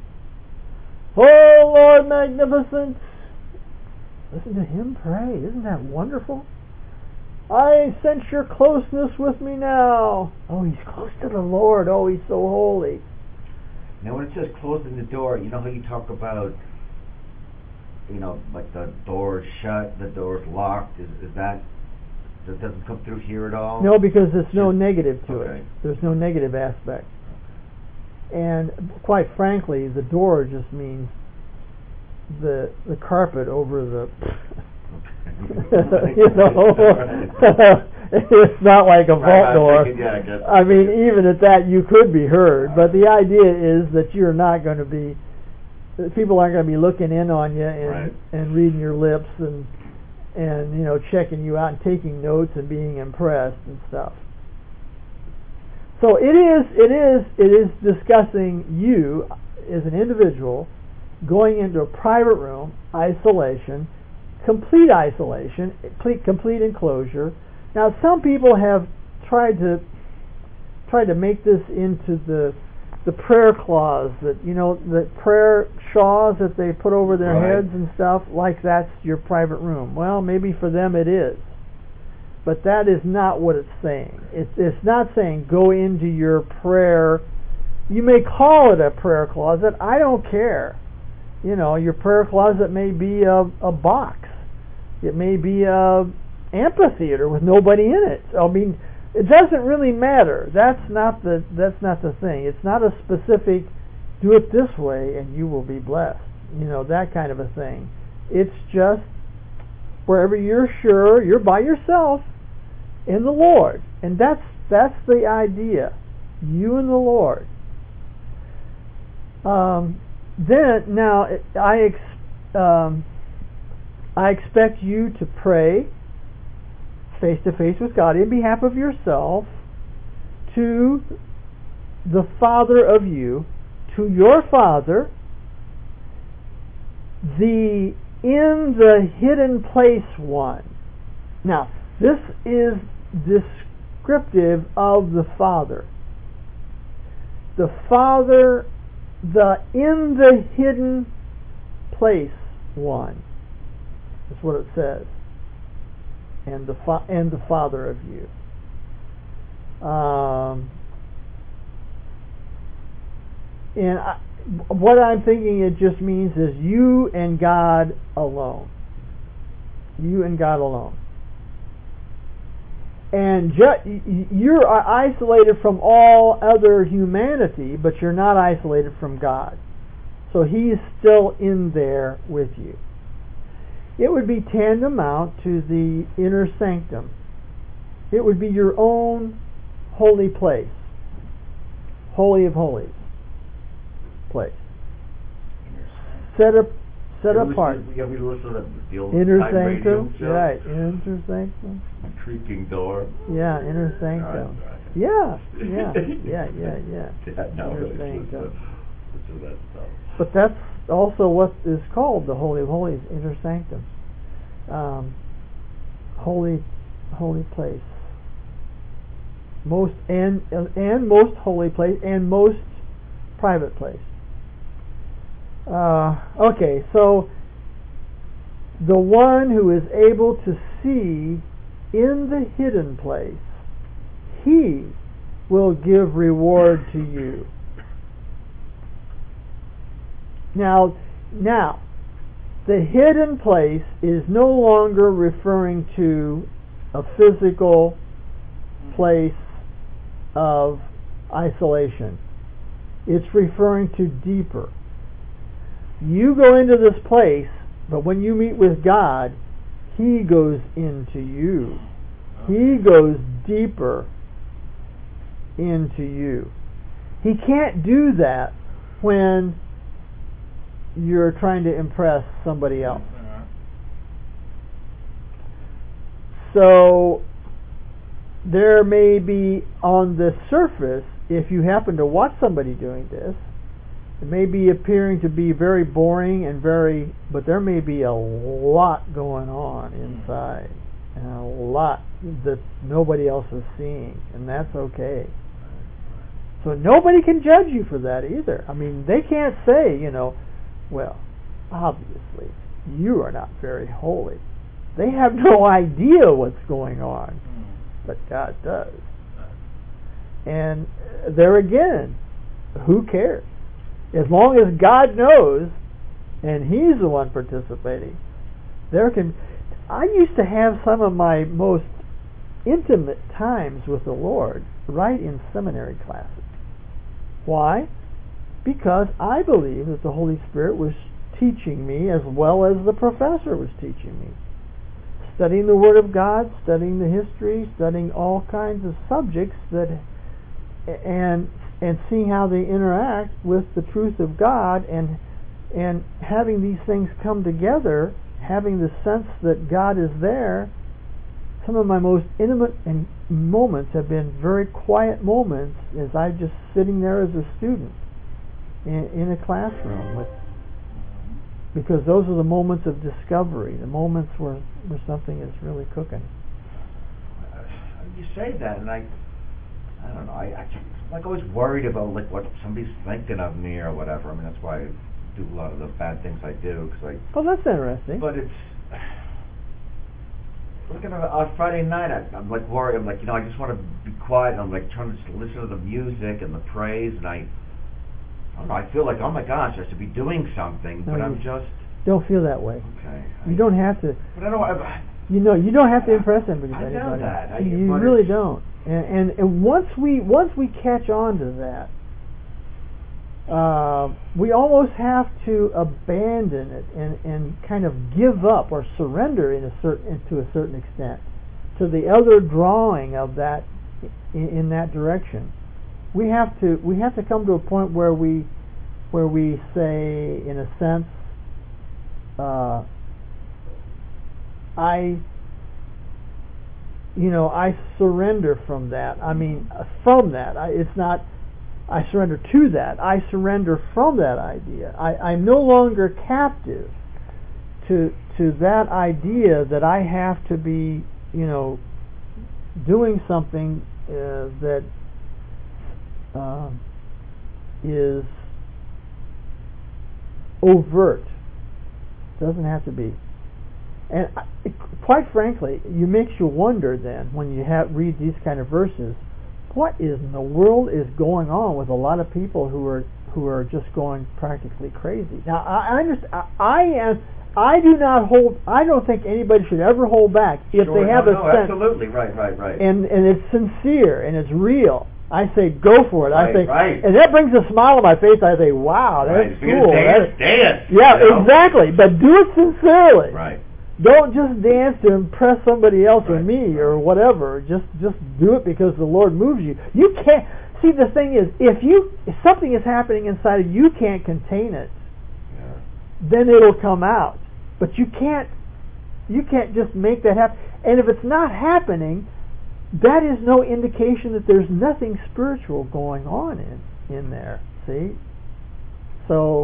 Oh, Lord magnificent! Listen to him pray. Isn't that wonderful? I sense your closeness with me now. Oh, he's close to the Lord. Oh, he's so holy. Now, when it says closing the door, you know how you talk about, like the door is shut, the door is locked. Is that doesn't come through here at all? No, because there's no negative to it. There's no negative aspect. And quite frankly, the door just means the carpet over the. It's not like a vault door. I mean, even at that, you could be heard. But the idea is that you're not going to be. People aren't going to be looking in on you and reading your lips and checking you out and taking notes and being impressed and stuff. So it is discussing you as an individual going into a private room, isolation, complete enclosure. Now, some people have tried to make this into the prayer clause the prayer shawls that they put over their heads and stuff, like that's your private room. Well, maybe for them it is. But that is not what it's saying. It's not saying go into your prayer. You may call it a prayer closet. I don't care. Your prayer closet may be a box. It may be a amphitheater with nobody in it. I mean, it doesn't really matter. That's not the thing. It's not a specific do it this way and you will be blessed. That kind of a thing. It's just wherever you're sure you're by yourself in the Lord, and that's the idea. You and the Lord. Then now I expect you to pray face to face with God in behalf of yourself to the Father of you, to your Father, the in the hidden place one. Now, this is descriptive of the Father. The Father, the in the hidden place one. That's what it says. And the Father of you. What I'm thinking it just means is you and God alone. You and God alone. And you're isolated from all other humanity, but you're not isolated from God. So He's still in there with you. It would be tantamount to the inner sanctum. It would be your own holy place. Holy of holies place. Set apart. We listen to the old inner time sanctum. radio show. Right, inner sanctum. Creaking door. Yeah, inner sanctum. Right. Yeah. No, Inner really, sanctum. listen to that stuff. But that's also what is called the Holy of Holies, inner sanctum. Holy place. Most and most holy place and most private place. Okay, so the one who is able to see in the hidden place, he will give reward to you. Now, the hidden place is no longer referring to a physical place of isolation. It's referring to deeper. You go into this place, but when you meet with God, He goes into you. He goes deeper into you. He can't do that when you're trying to impress somebody else. So there may be on the surface, if you happen to watch somebody doing this, it may be appearing to be very boring and but there may be a lot going on inside, and a lot that nobody else is seeing, and that's okay. So nobody can judge you for that either. I mean, they can't say, well, obviously, you are not very holy. They have no idea what's going on, but God does. And there again, who cares? As long as God knows, and He's the one participating, I used to have some of my most intimate times with the Lord right in seminary classes. Why? Because I believe that the Holy Spirit was teaching me as well as the professor was teaching me. Studying the Word of God, studying the history, studying all kinds of subjects and seeing how they interact with the truth of God, and having these things come together, having the sense that God is there. Some of my most intimate moments have been very quiet moments as I'm just sitting there as a student in a classroom, because those are the moments of discovery, the moments where something is really cooking. You say that, and I don't know. I'm like always worried about what somebody's thinking of me or whatever. I mean, that's why I do a lot of the bad things I do. Well, that's interesting. But it's looking at on Friday night, I'm like worried. I'm like, I just want to be quiet. And I'm like trying to just listen to the music and the praise, and I don't know. I feel like, oh my gosh, I should be doing something, but I'm just don't feel that way. Okay. You don't have to. But I don't. You don't have to impress anybody. I know that. You really don't. And once we catch on to that, we almost have to abandon it and kind of give up or surrender to a certain extent to the other drawing of that in that direction. We have to come to a point where we say, in a sense, I surrender from that. I mean, from that. It's not I surrender to that. I surrender from that idea. I'm no longer captive to that idea that I have to be, doing something that is overt. Doesn't have to be. And quite frankly, it makes you wonder then when you read these kind of verses, what in the world is going on with a lot of people who are just going practically crazy? Now, I understand. I don't think anybody should ever hold back if they have a sense. Absolutely, right. And it's sincere and it's real. I say go for it. Right, and that brings a smile on my face. I say, wow, that's cool. Dance. Yeah, exactly. But do it sincerely. Right. Don't just dance to impress somebody else or me or whatever. Just do it because the Lord moves you. You can't. See, the thing is, if something is happening inside of you, can't contain it, then it'll come out. But you can't just make that happen. And if it's not happening, that is no indication that there's nothing spiritual going on in there. See? So,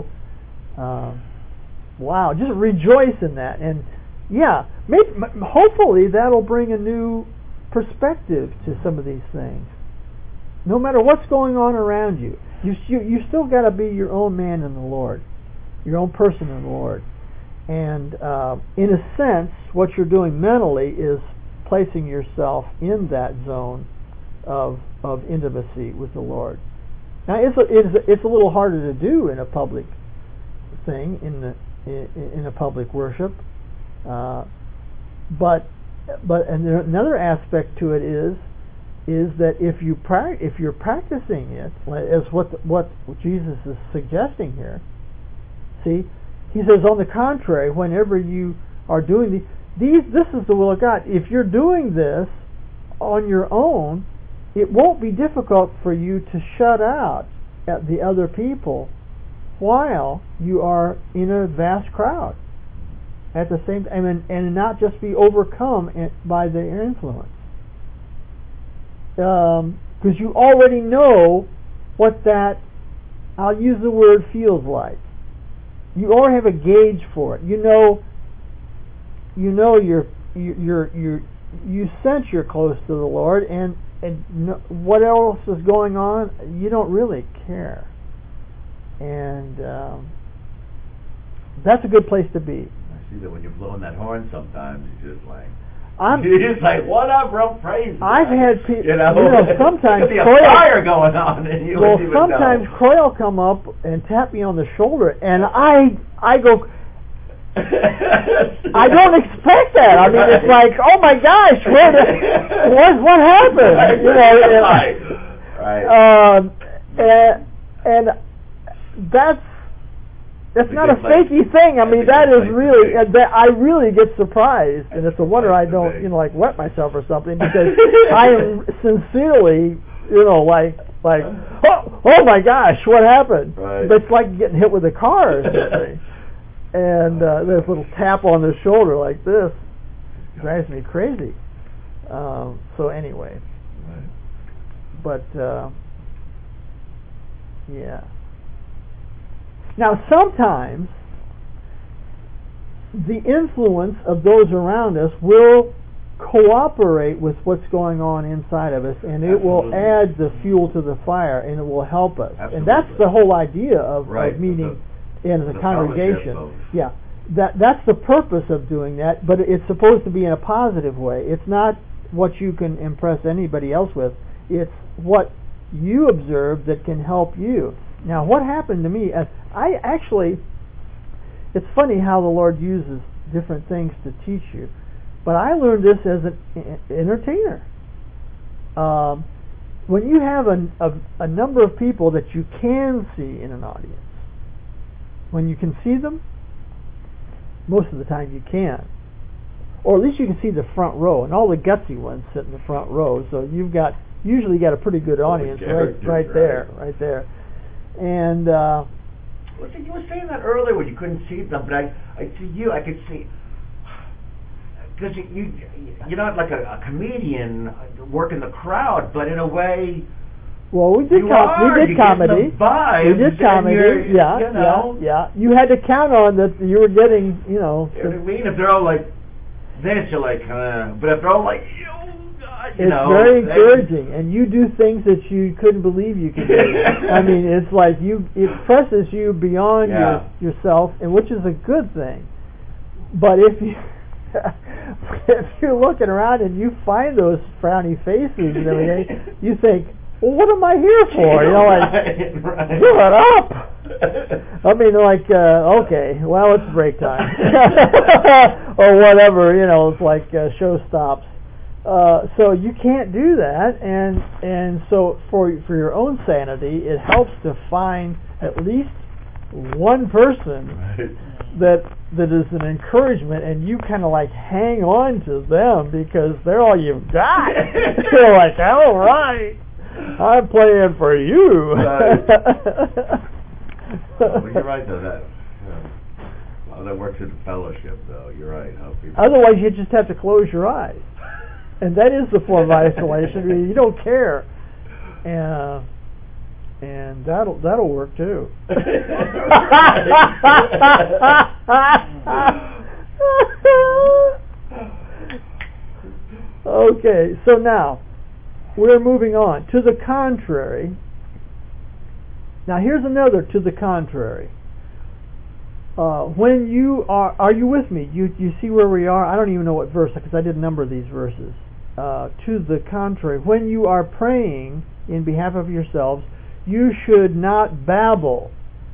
wow, just rejoice in that. And hopefully that'll bring a new perspective to some of these things. No matter what's going on around you, you still got to be your own man in the Lord, your own person in the Lord. And in a sense, what you're doing mentally is placing yourself in that zone of intimacy with the Lord. Now, it's a little harder to do in a public thing, in a public worship. But another aspect to it is that if you're practicing it, as what Jesus is suggesting here, see, he says, on the contrary, whenever you are doing this is the will of God. If you're doing this on your own, it won't be difficult for you to shut out the other people while you are in a vast crowd at the same time, and not just be overcome by their influence. because you already know what that, I'll use the word, feels like. You already have a gauge for it. You sense you're close to the Lord, and what else is going on, you don't really care. And that's a good place to be. I see that when you're blowing that horn sometimes, you're just like, you're just like, what up, real praise. I've had people, sometimes there'll be a fire going on, and you wouldn't even sometimes know. Croy will come up and tap me on the shoulder, and I go, I don't expect that. I mean, it's like, oh my gosh, what happened? Right. And that's not a fakey thing. I mean, that is really, I really get surprised, and it's a wonder I don't, wet myself or something, because I am sincerely, like, oh my gosh, what happened? Right. But it's like getting hit with a car or something. And this little tap on the shoulder like this drives me crazy. So anyway, Right. But yeah. Now sometimes the influence of those around us will cooperate with what's going on inside of us, and it will add the fuel to the fire, and it will help us. Absolutely. And that's the whole idea of meeting in the congregation. Yeah, that's the purpose of doing that, but it's supposed to be in a positive way. It's not what you can impress anybody else with. It's what you observe that can help you. Now, what happened to me, it's funny how the Lord uses different things to teach you, but I learned this as an entertainer. When you have a number of people that you can see in an audience, when you can see them, most of the time you can. Or at least you can see the front row, and all the gutsy ones sit in the front row, so you've usually got a pretty good audience right there. And well, see, you were saying that earlier when you couldn't see them, but I could see, because you're not like a comedian working the crowd, but in a way. Well, we did comedy. We did comedy. Yeah. You had to count on that you were getting, You know what I mean? If they're all like this, you're like, but if they're all like, it's very encouraging, and you do things that you couldn't believe you could do. I mean, it's like it presses you beyond yourself, and which is a good thing. But if you're looking around and you find those frowny faces and everything, you think, well, what am I here for? Give it up. I mean, okay, well, it's break time. Or whatever, it's like show stops. So you can't do that, and so for your own sanity, it helps to find at least one person that is an encouragement, and you kind of like hang on to them because they're all you've got. You're like, all right, I'm playing for you. Well, you're right though. That works in fellowship, though. You're right. Otherwise, you just have to close your eyes. And that is the form of isolation. I mean, you don't care, and that'll work too. Okay, so now we're moving on to the contrary. Now here's another to the contrary. When you are you with me? You see where we are? I don't even know what verse, because I didn't number these verses. To the contrary, when you are praying in behalf of yourselves, you should not babble,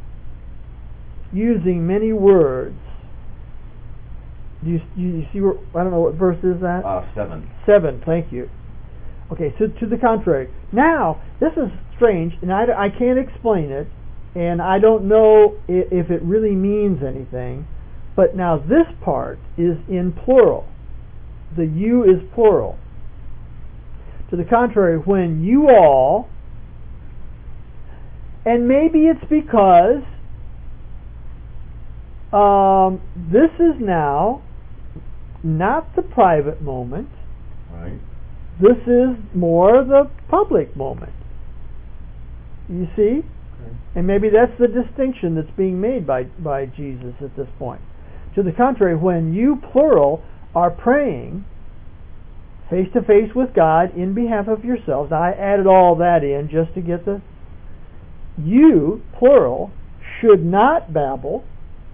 using many words. Do you see where? I don't know what verse is that. 7. 7. Thank you. Okay, so to the contrary. Now this is strange, and I can't explain it. And I don't know if it really means anything, but now this part is in plural. The you is plural. To the contrary, when you all, and maybe it's because this is now not the private moment. Right. This is more the public moment. You see? Okay. And maybe that's the distinction that's being made by Jesus at this point. To the contrary, when you, plural, are praying face to face with God in behalf of yourselves, I added all that in just to get the... You, plural, should not babble.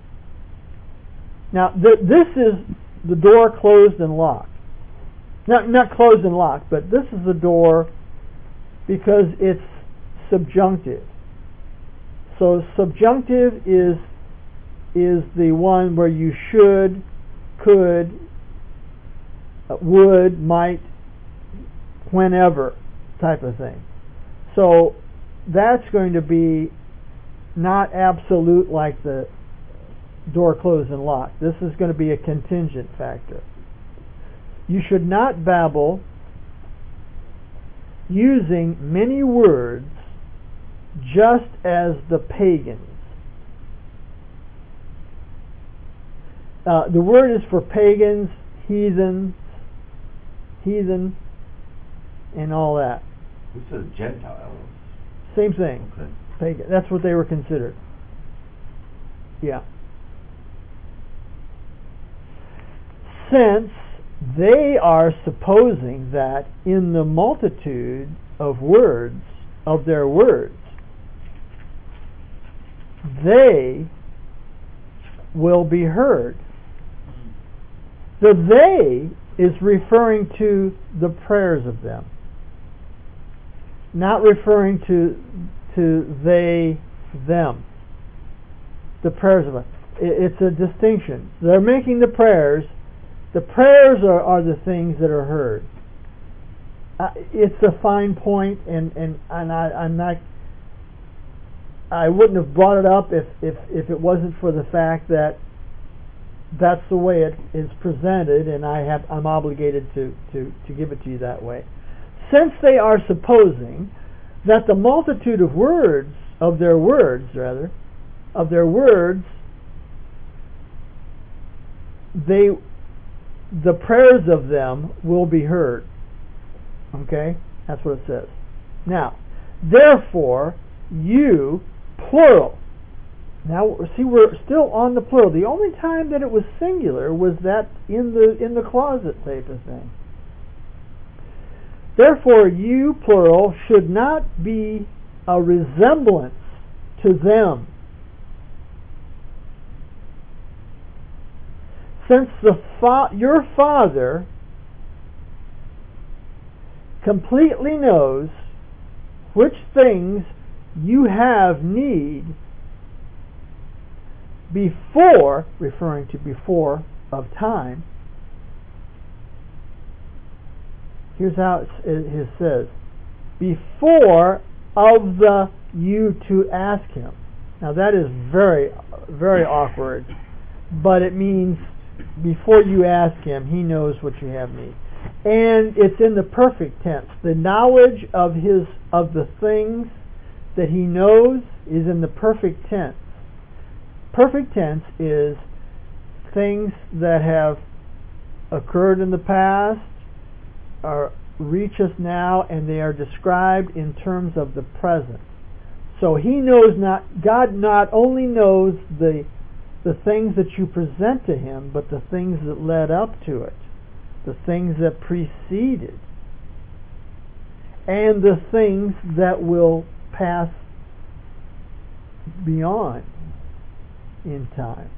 Now, this is the door closed and locked. Not closed and locked, but this is the door because it's subjunctive. So subjunctive is the one where you should, could, would, might, whenever type of thing. So that's going to be not absolute like the door closed and locked. This is going to be a contingent factor. You should not babble using many words just as the pagans. The word is for pagans, heathen, and all that. Who says Gentiles? Same thing. Okay. Pagan. That's what they were considered. Yeah. Since they are supposing that in the multitude of words, of their words, they will be heard. The they is referring to the prayers of them, not referring to they, them. The prayers of them. It's a distinction. They're making the prayers. The prayers are the things that are heard. It's a fine point, and I'm not. I wouldn't have brought it up if it wasn't for the fact that that's the way it is presented, and I'm obligated to give it to you that way. Since they are supposing that the multitude of words, of their words, the prayers of them will be heard. Okay? That's what it says. Now, therefore, you, plural. Now, see, we're still on the plural. The only time that it was singular was that in the closet type of thing. Therefore, you, plural, should not be a resemblance to them. Since your Father completely knows which things you have need before, referring to before of time. Here's how it says, before of the you to ask him. Now that is very, very awkward, but it means before you ask him, he knows what you have need. And it's in the perfect tense. The knowledge of the things that he knows is in the perfect tense. Perfect tense is things that have occurred in the past, reach us now, and they are described in terms of the present. So God not only knows the things that you present to him, but the things that led up to it, the things that preceded, and the things that will pass beyond in time.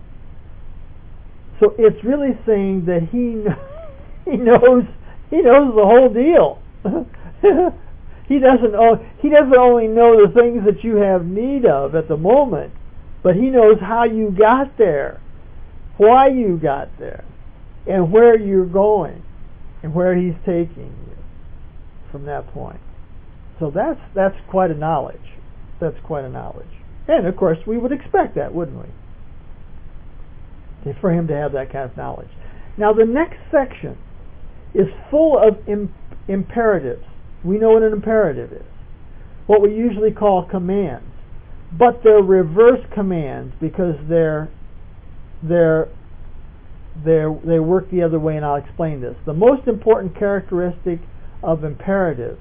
So it's really saying that he knows the whole deal. He doesn't only know the things that you have need of at the moment, but he knows how you got there, why you got there, and where you're going, and where he's taking you from that point. So that's quite a knowledge. That's quite a knowledge. And of course we would expect that, wouldn't we? For him to have that kind of knowledge. Now the next section is full of imperatives. We know what an imperative is. What we usually call commands. But they're reverse commands because they work the other way, and I'll explain this. The most important characteristic of imperatives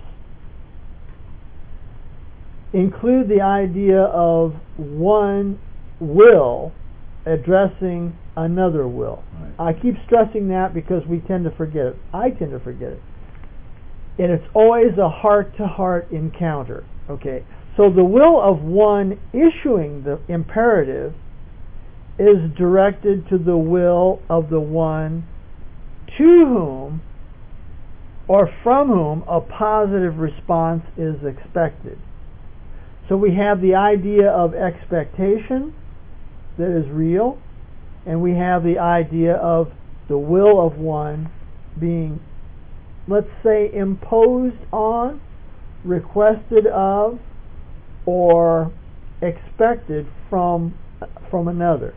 include the idea of one will addressing another will. Right. I keep stressing that because we tend to forget it. I tend to forget it. And it's always a heart-to-heart encounter. Okay, so the will of one issuing the imperative is directed to the will of the one to whom or from whom a positive response is expected. So we have the idea of expectation that is real, and we have the idea of the will of one being, let's say, imposed on, requested of, or expected from another.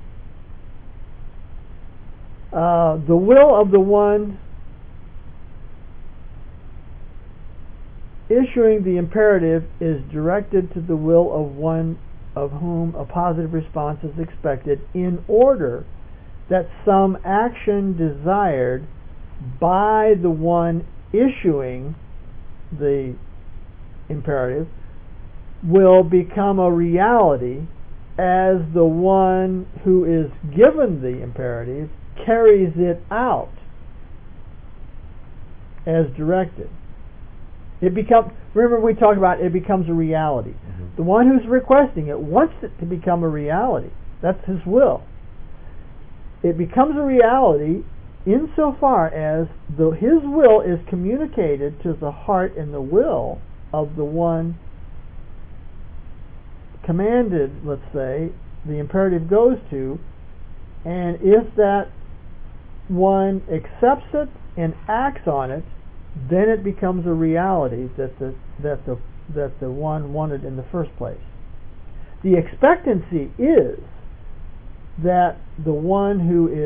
The will of the one issuing the imperative is directed to the will of one of whom a positive response is expected in order that some action desired by the one issuing the imperative will become a reality as the one who is given the imperative carries it out as directed. Remember we talked about it becomes a reality. Mm-hmm. The one who's requesting it wants it to become a reality. That's his will. It becomes a reality insofar as his will is communicated to the heart and the will of the one commanded, let's say, the imperative goes to, and if that one accepts it and acts on it, then it becomes a reality that the one wanted in the first place. The expectancy is that the one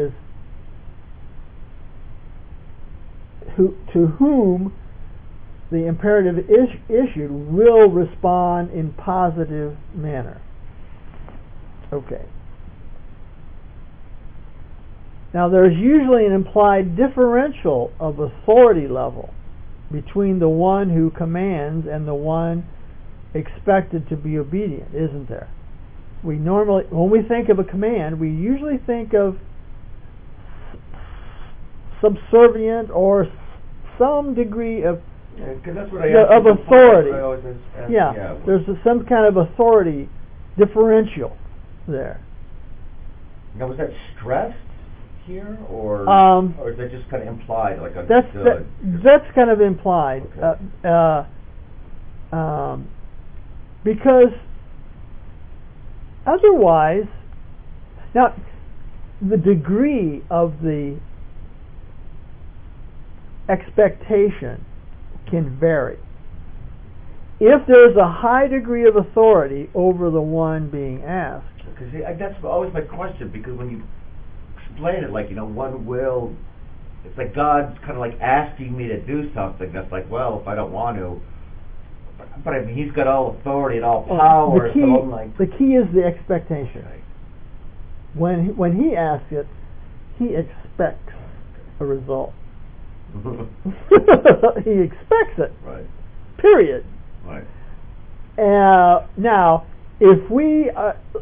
to whom the imperative issued will respond in positive manner. Okay. Now there's usually an implied differential of authority level between the one who commands and the one expected to be obedient, isn't there? We normally, when we think of a command, we usually think of subservient or some degree of that's what I of authority. I always ask, there's some kind of authority differential there. Now, was that stressed here, or is that just kind of implied, like understood? That's kind of implied, okay. Because otherwise, now the degree of the expectation can vary. If there's a high degree of authority over the one being asked, because that's always my question. Because when you explain it, like one will, it's like God's kind of like asking me to do something. That's like, well, if I don't want to, but I mean, He's got all authority and all power. The key, so I'm like, the key is the expectation. Right. When He asks it, He expects a result. He expects it. Right. Period. Right. Now, if we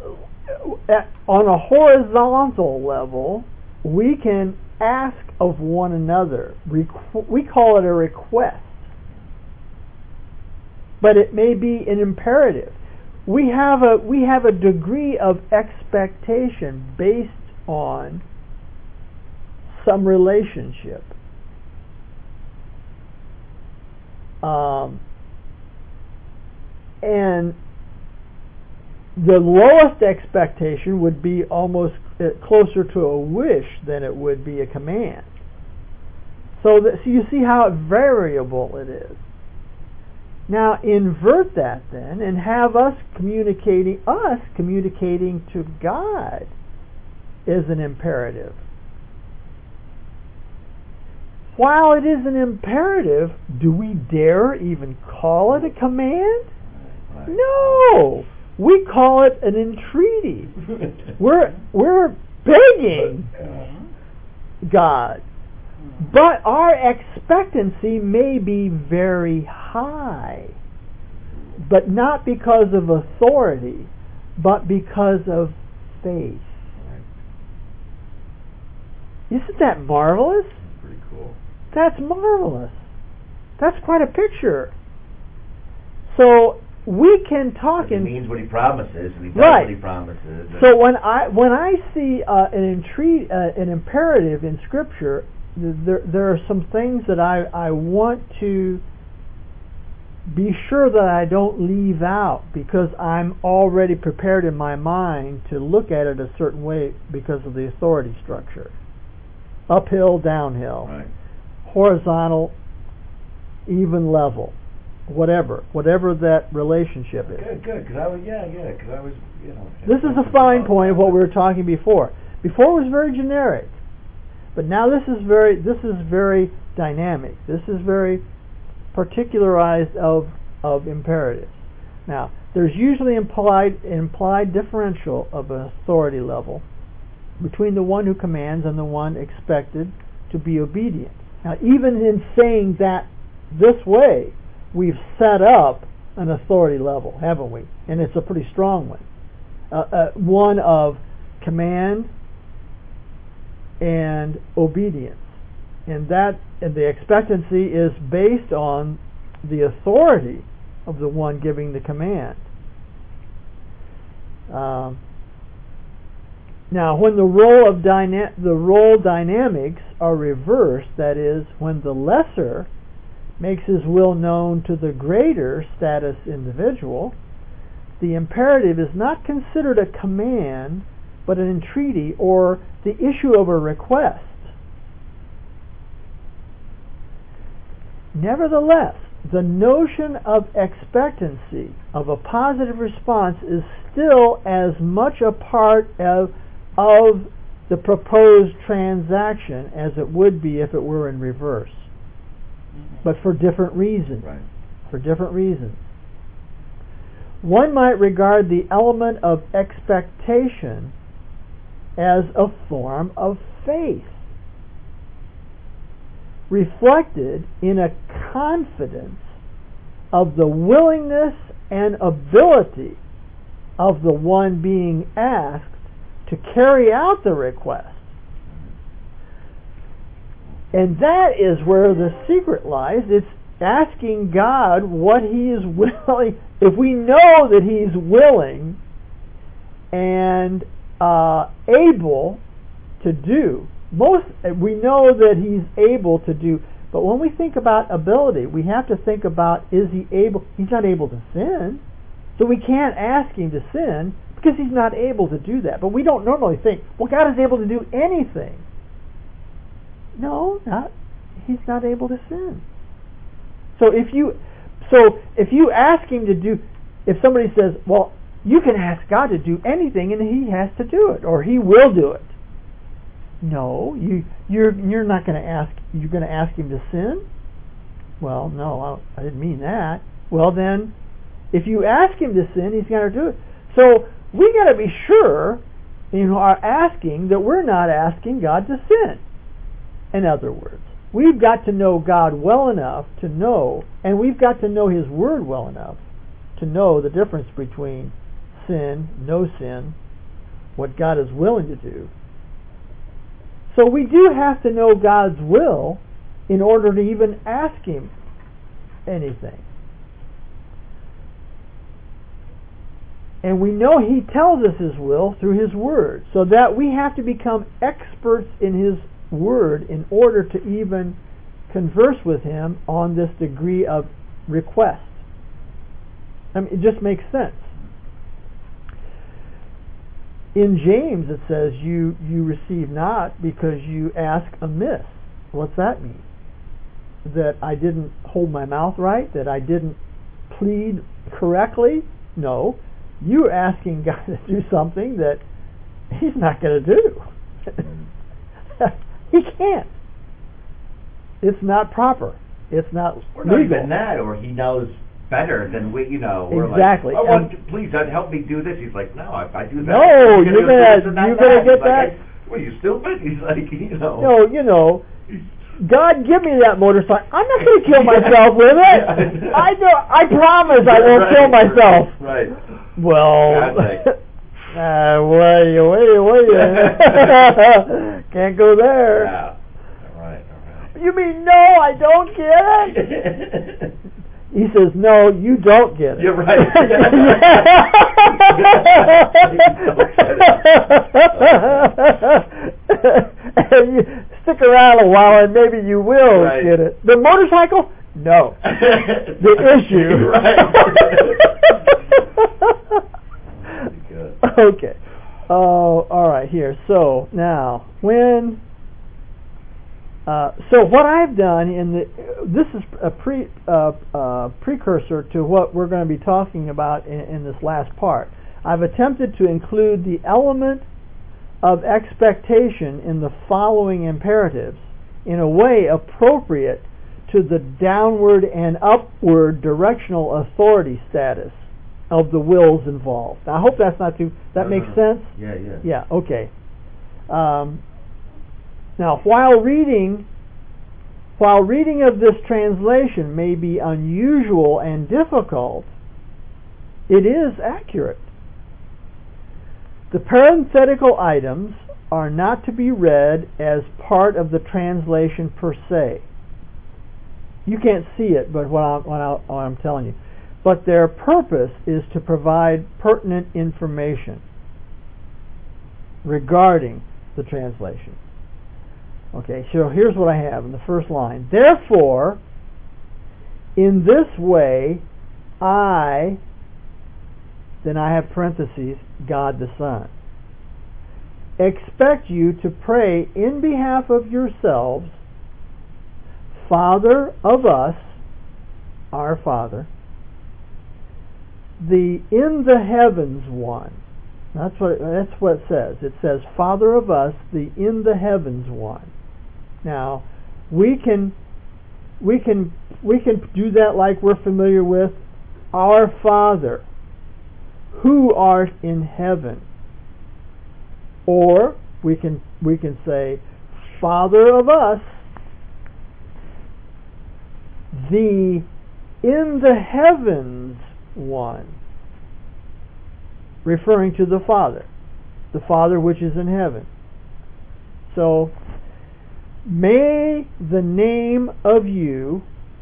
on a horizontal level, we can ask of one another. We call it a request, but it may be an imperative. We have a degree of expectation based on some relationship. And the lowest expectation would be almost closer to a wish than it would be a command. So you see how variable it is. Now invert that then and have us communicating to God is an imperative. While it is an imperative, do we dare even call it a command? Right. No! We call it an entreaty. We're begging God. But our expectancy may be very high, but not because of authority, but because of faith. Isn't that marvelous? Pretty cool. That's marvelous. That's quite a picture. So we can talk He means what he promises, and he does right. what he promises. So when I see an imperative in Scripture, there are some things that I want to be sure that I don't leave out, because I'm already prepared in my mind to look at it a certain way because of the authority structure. Uphill, downhill, right. Horizontal, even level, whatever that relationship is. Good. Because I was, This is a fine point of what we were talking before. Before it was very generic, but now this is very dynamic. This is very particularized of imperatives. Now, there's usually implied differential of an authority level between the one who commands and the one expected to be obedient. Now, even in saying that this way, we've set up an authority level, haven't we? And it's a pretty strong one. One of command and obedience. And the expectancy is based on the authority of the one giving the command. Now, when the role dynamics are reversed, that is, when the lesser makes his will known to the greater status individual, the imperative is not considered a command, but an entreaty or the issue of a request. Nevertheless, the notion of expectancy of a positive response is still as much a part of the proposed transaction as it would be if it were in reverse, but for different reasons. Right. For different reasons. One might regard the element of expectation as a form of faith, reflected in a confidence of the willingness and ability of the one being asked to carry out the request. And that is where the secret lies. It's asking God what He is willing. If we know that He's willing and able to do, we know that He's able to do. But when we think about ability, we have to think about, is He able? He's not able to sin, so we can't ask Him to sin because He's not able to do that. But we don't normally think, well, God is able to do anything. No, He's not able to sin. So if you ask Him to do, if somebody says, well, you can ask God to do anything and He has to do it, or He will do it. No, you're not going to ask. You're going to ask Him to sin? Well, no, I didn't mean that. Well, then, if you ask Him to sin, He's going to do it. So we got to be sure in our asking that we're not asking God to sin. In other words, we've got to know God well enough to know, and we've got to know His Word well enough to know the difference between sin, no sin, what God is willing to do. So we do have to know God's will in order to even ask Him anything. And we know He tells us His will through His Word, so that we have to become experts in His Word in order to even converse with Him on this degree of request. I mean, it just makes sense. In James it says, you receive not because you ask amiss. What's that mean? That I didn't hold my mouth right? That I didn't plead correctly? No. You're asking God to do something that He's not going to do. He can't. It's not proper. It's not or legal. Not even that, or He knows better than we, we're exactly. Like, please help me do this. He's like, no, if I do that, no, you're gonna get that. What are you, stupid? He's like, No, God, give me that motorcycle. I'm not going to kill myself with it. I promise I won't kill myself. Right. Well, wait. Can't go there. Yeah. All right. You mean no, I don't get it? He says, no, you don't get it. You're right. And you stick around a while and maybe you will Right. get it. The motorcycle? No. The issue. Right. Okay. Oh, all right, here. So, now, so what I've done this is a precursor to what we're going to be talking about in this last part. I've attempted to include the element of expectation in the following imperatives in a way appropriate to the downward and upward directional authority status of the wills involved. Now, I hope that's not too. That makes sense? Yeah. Yeah. Okay. Now, while reading of this translation may be unusual and difficult, it is accurate. The parenthetical items are not to be read as part of the translation per se. You can't see it, but what I'm telling you. But their purpose is to provide pertinent information regarding the translation. Okay, so here's what I have in the first line. Therefore, in this way, then I have parentheses, God the Son, expect you to pray in behalf of yourselves, Father of us, our Father, the in the heavens one. That's what it says. It says, Father of us, the in the heavens one. Now, we can do that like we're familiar with our Father, who art in heaven. Or we can say, Father of us, the in the heavens one, referring to the Father which is in heaven. So, may the name of you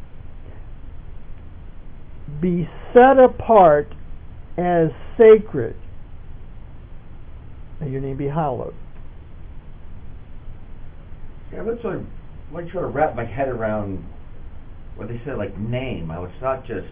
be set apart as sacred, and your name be hallowed. Yeah, I'm sort of wrap my head around what they said, like name. It's not just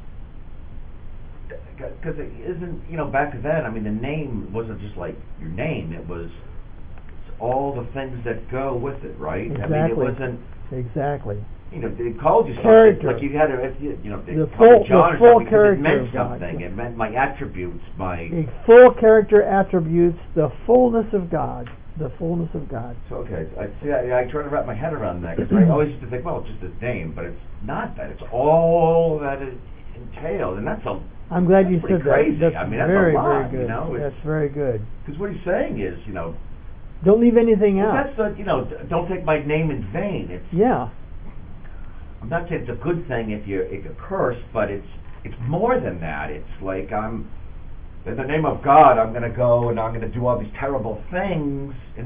because it isn't. Back then, I mean, the name wasn't just like your name. It was all the things that go with it, right? Exactly. I mean, it wasn't exactly. They called you something character. like you had to. They full called you John or something because character it meant of God. something. It meant my attributes, the full character attributes, the fullness of God. The fullness of God. So okay, I try to wrap my head around that because I always used to think, well, it's just his name, but it's not that. It's all that it entails, and that's I'm glad you said crazy. that. That's I mean, that's very, a lot, very good. That's very good. Because what he's saying is, don't leave anything out. That's don't take my name in vain. Yeah. I'm not saying it's a good thing if you're cursed, but it's more than that. It's like in the name of God, I'm going to go and I'm going to do all these terrible things, and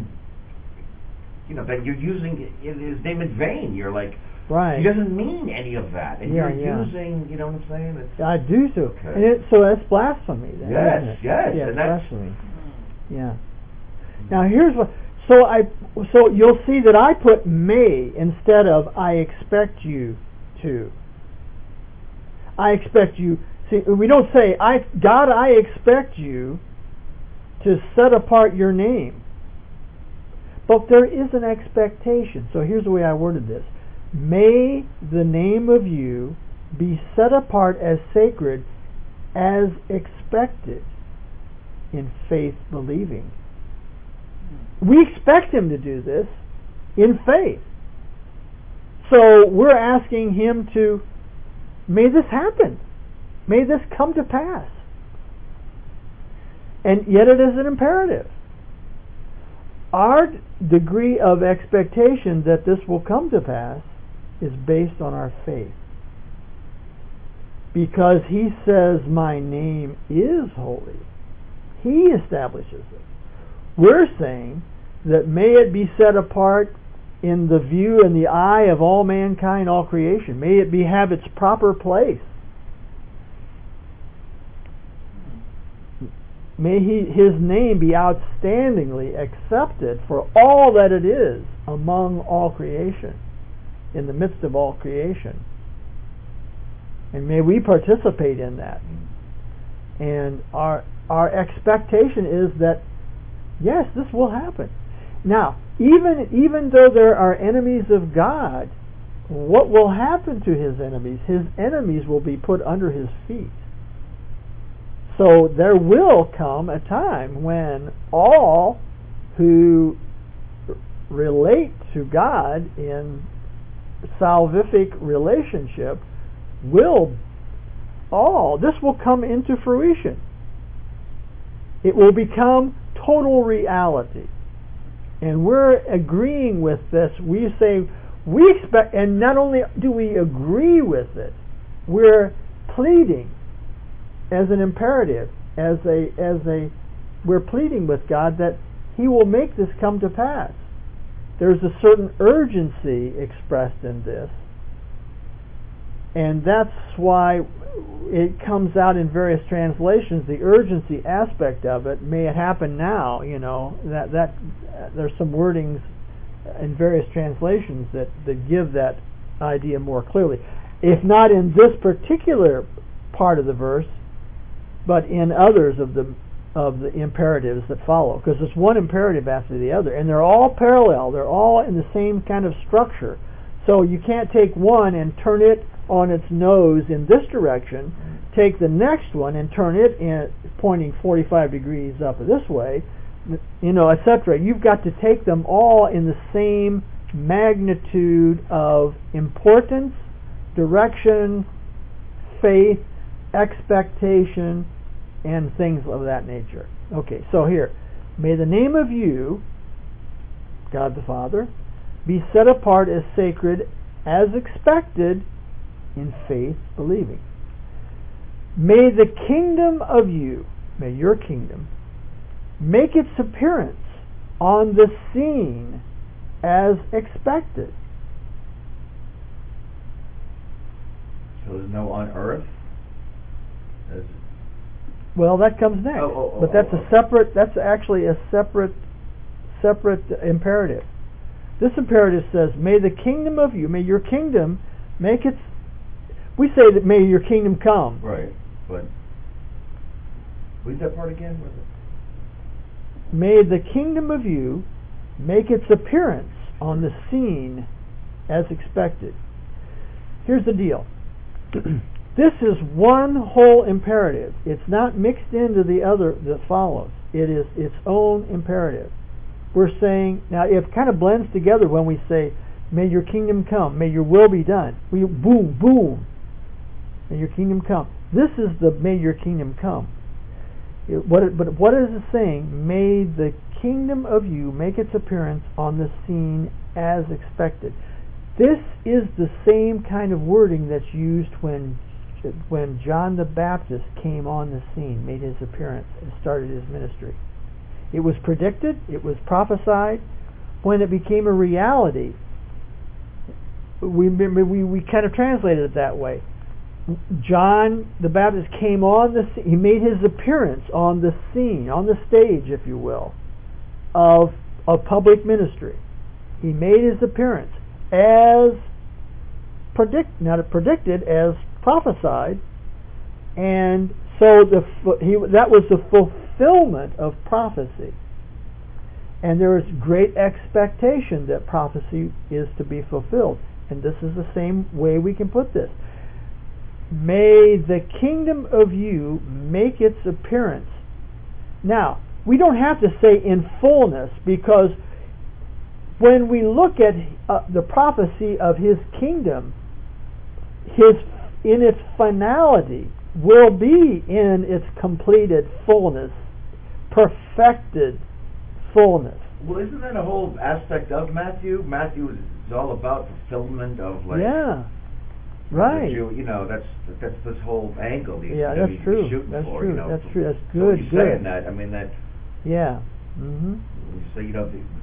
that you're using his name in vain. You're like, right. He doesn't mean any of that, and you're using, what I'm saying? I do so. Okay. And so that's blasphemy, then, yes, isn't it? yes, yeah, and that's blasphemy. Yeah. Now here's what. So you'll see that I put may instead of I expect you to. I expect you. See, we don't say God, I expect you to set apart your name. But there is an expectation. So here's the way I worded this. May the name of you be set apart as sacred as expected in faith believing. We expect him to do this in faith. So we're asking him to, may this happen. May this come to pass. And yet it is an imperative. our degree of expectation that this will come to pass is based on our faith. Because he says, my name is holy. He establishes it. We're saying that may it be set apart in the view and the eye of all mankind, all creation. May it have its proper place. May his name be outstandingly accepted for all that it is among all creation, in the midst of all creation. And may we participate in that. And our expectation is that, yes, this will happen. Now, even though there are enemies of God, what will happen to his enemies? His enemies will be put under his feet. So there will come a time when all who relate to God in salvific relationship this will come into fruition. It will become total reality. And we're agreeing with this. We say we expect, and not only do we agree with it, we're pleading as an imperative, we're pleading with God that he will make this come to pass. There's a certain urgency expressed in this, and that's why it comes out in various translations. The urgency aspect of it, may it happen now, that there's some wordings in various translations that give that idea more clearly. If not in this particular part of the verse, but in others of the imperatives that follow, because it's one imperative after the other, and they're all parallel. They're all in the same kind of structure. So you can't take one and turn it on its nose in this direction, take the next one and turn it in pointing 45 degrees up this way, etc. You've got to take them all in the same magnitude of importance, direction, faith, expectation, and things of that nature. Okay, so here, may the name of you, God the Father, be set apart as sacred, as expected, in faith, believing. May the kingdom of you, may your kingdom, make its appearance on the scene as expected. So there's no on earth? Well, that comes next. But that's that's actually a separate imperative. This imperative says, may the kingdom of you, may your kingdom make its, we say that may your kingdom come. Right, but read that part again. May the kingdom of you make its appearance on the scene as expected. Here's the deal. This is one whole imperative. It's not mixed into the other that follows. It is its own imperative. We're saying, now it kind of blends together when we say, may your kingdom come, may your will be done. We boom, boom, may your kingdom come. This is the may your kingdom come. But what is it saying? May the kingdom of you make its appearance on the scene as expected. This is the same kind of wording that's used when John the Baptist came on the scene, made his appearance, and started his ministry. It was predicted, it was prophesied. When it became a reality, we kind of translated it that way. John the Baptist came on the scene, he made his appearance on the scene, on the stage, if you will, of public ministry. He made his appearance as predicted, as prophesied, and so that was the fulfillment of prophecy. And there is great expectation that prophecy is to be fulfilled. And this is the same way we can put this. May the kingdom of you make its appearance. Now, we don't have to say in fullness, because when we look at the prophecy of his kingdom, in its finality will be in its completed fullness, perfected fullness. Well, isn't that a whole aspect of Matthew? Matthew is all about fulfillment of like. Yeah. Right. That's this whole angle. That's true. Shooting that's for, true. You know, that's true. That's so good. when you good. saying that, I mean that. Yeah. Mm-hmm. When you say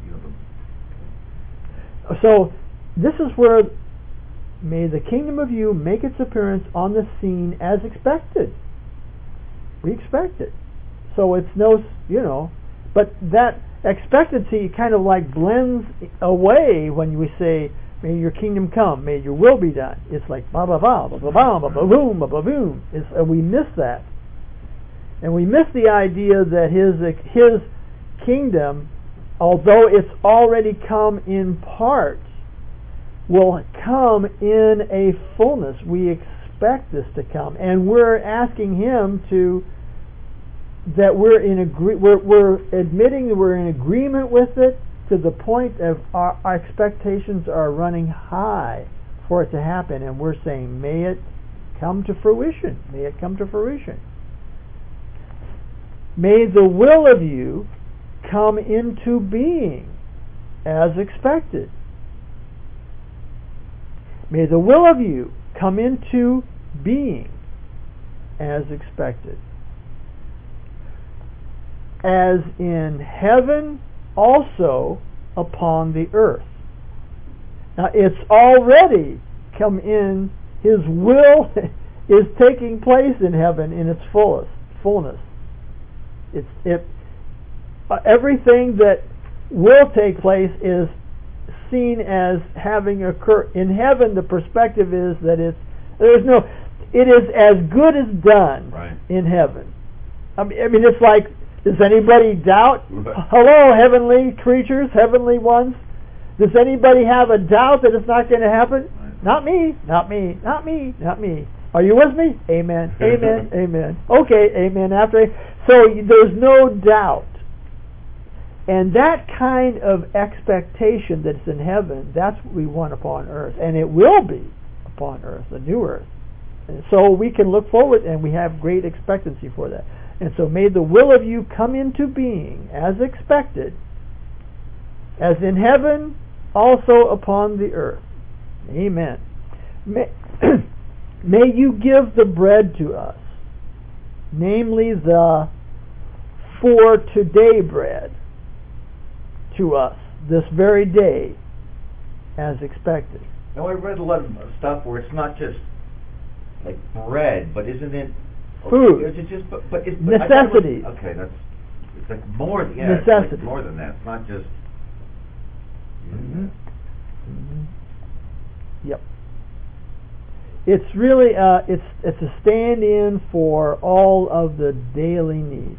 So this is where may the kingdom of you make its appearance on the scene as expected. We expect it. So it's but that expectancy kind of like blends away when we say, may your kingdom come, may your will be done. It's like ba ba ba ba ba ba ba ba boom ba ba boom. We miss that, and we miss the idea that his kingdom, although it's already come in part, will come in a fullness. We expect this to come, and we're asking Him that we're admitting that we're in agreement with it, to the point of our expectations are running high for it to happen, and we're saying, may it come to fruition. May it come to fruition. May the will of you come into being as expected. May the will of you come into being as expected. As in heaven, also upon the earth. Now it's already come in. His will is taking place in heaven in its fullness. Everything that will take place is seen as having occurred in heaven. The perspective is that it is as good as done in heaven. I mean, it's like, does anybody doubt? Hello, heavenly creatures, heavenly ones. Does anybody have a doubt that it's not going to happen? Not me, not me, not me, not me. Are you with me? Amen, amen, amen. Okay, amen. So there's no doubt. And that kind of expectation that's in heaven, that's what we want upon earth. And it will be upon earth, the new earth. And so we can look forward, and we have great expectancy for that. And so may the will of you come into being as expected, as in heaven, also upon the earth. Amen. May you give the bread to us, namely the for today bread to us this very day as expected. Now I read a lot of stuff where it's not just like bread, but isn't it food? Is it just but necessities? It's like more. Yeah, necessities. It's like more than that. It's not just. Mm-hmm. Mm-hmm. Yep. It's really it's a stand-in for all of the daily needs.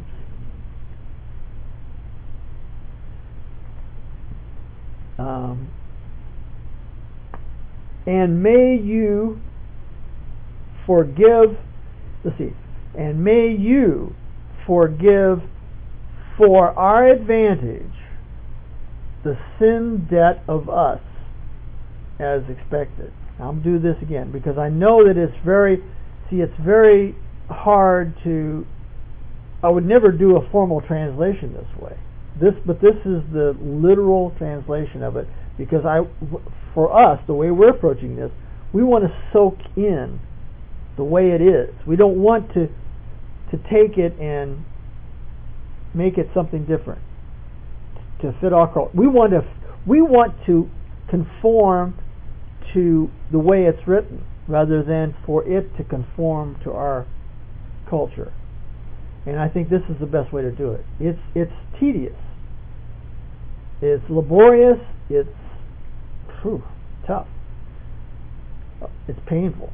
And may you forgive. Let's see. And may you forgive for our advantage the sin debt of us as expected. Now, I'm going to do this again because I know that it's very hard to. I would never do a formal translation this way. But this is the literal translation of it, because for us, the way we're approaching this, we want to soak in the way it is. We don't want to take it and make it something different to fit our culture. We want to conform to the way it's written rather than for it to conform to our culture. And I think this is the best way to do it. It's tedious. It's laborious. It's tough. It's painful.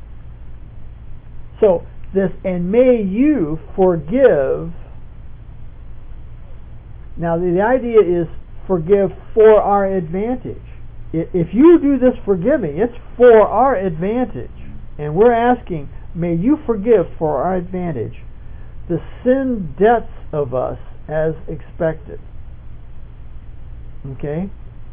So this, and may you forgive. Now the idea is forgive for our advantage. If you do this forgiving, it's for our advantage. And we're asking, may you forgive for our advantage the sin debts of us as expected. Okay?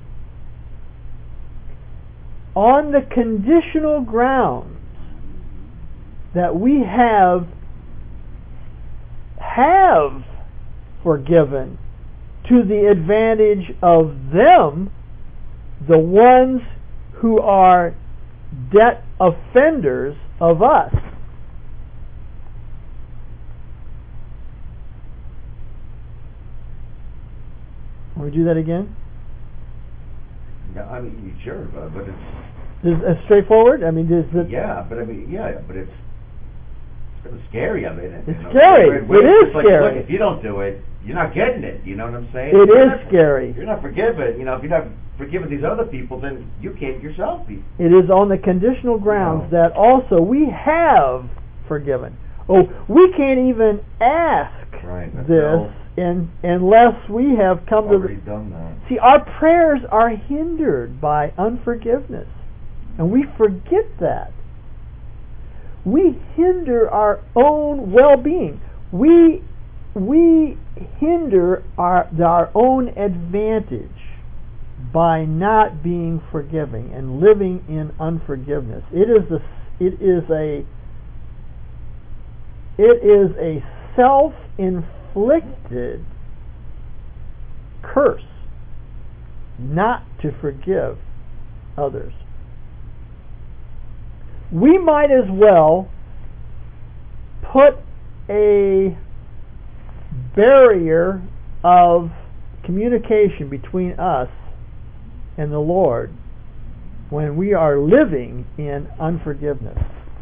On the conditional grounds that we have forgiven to the advantage of them, the ones who are debt offenders of us. Want me to do that again? Yeah, I mean, sure, but it's... Is it straightforward? I mean, is it... Yeah, but it's kind of scary. I mean, it's scary. It is scary. Look, if you don't do it, you're not getting it. You know what I'm saying? It is scary. You're not forgiven. You know, if you're not forgiving these other people, then you can't yourself be. It is on the conditional grounds that also we have forgiven. Oh, we can't even ask this unless we have come to done that. See, our prayers are hindered by unforgiveness, and we forget that. We hinder our own well-being. We hinder our own advantage by not being forgiving and living in unforgiveness. It is a self-inflicted curse not to forgive others. We might as well put a barrier of communication between us and the Lord when we are living in unforgiveness,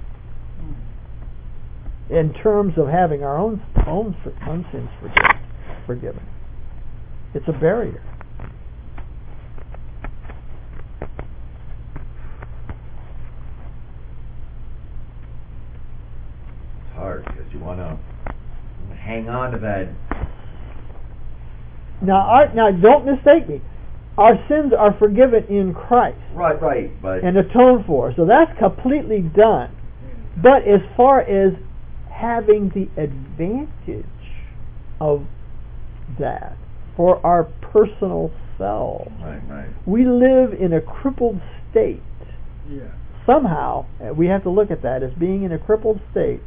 in terms of having our own sins forgiven. It's a barrier. It's hard because you want to hang on to that. Now, don't mistake me. Our sins are forgiven in Christ. Right, but and atoned for. So that's completely done. But as far as having the advantage of that for our personal selves, right. We live in a crippled state. Yeah. Somehow, we have to look at that as being in a crippled state,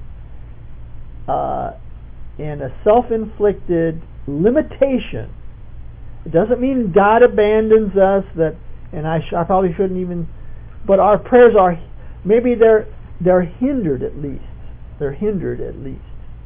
in a self-inflicted limitation. It doesn't mean God abandons us. I probably shouldn't even. But our prayers are, maybe they're hindered at least. They're hindered at least.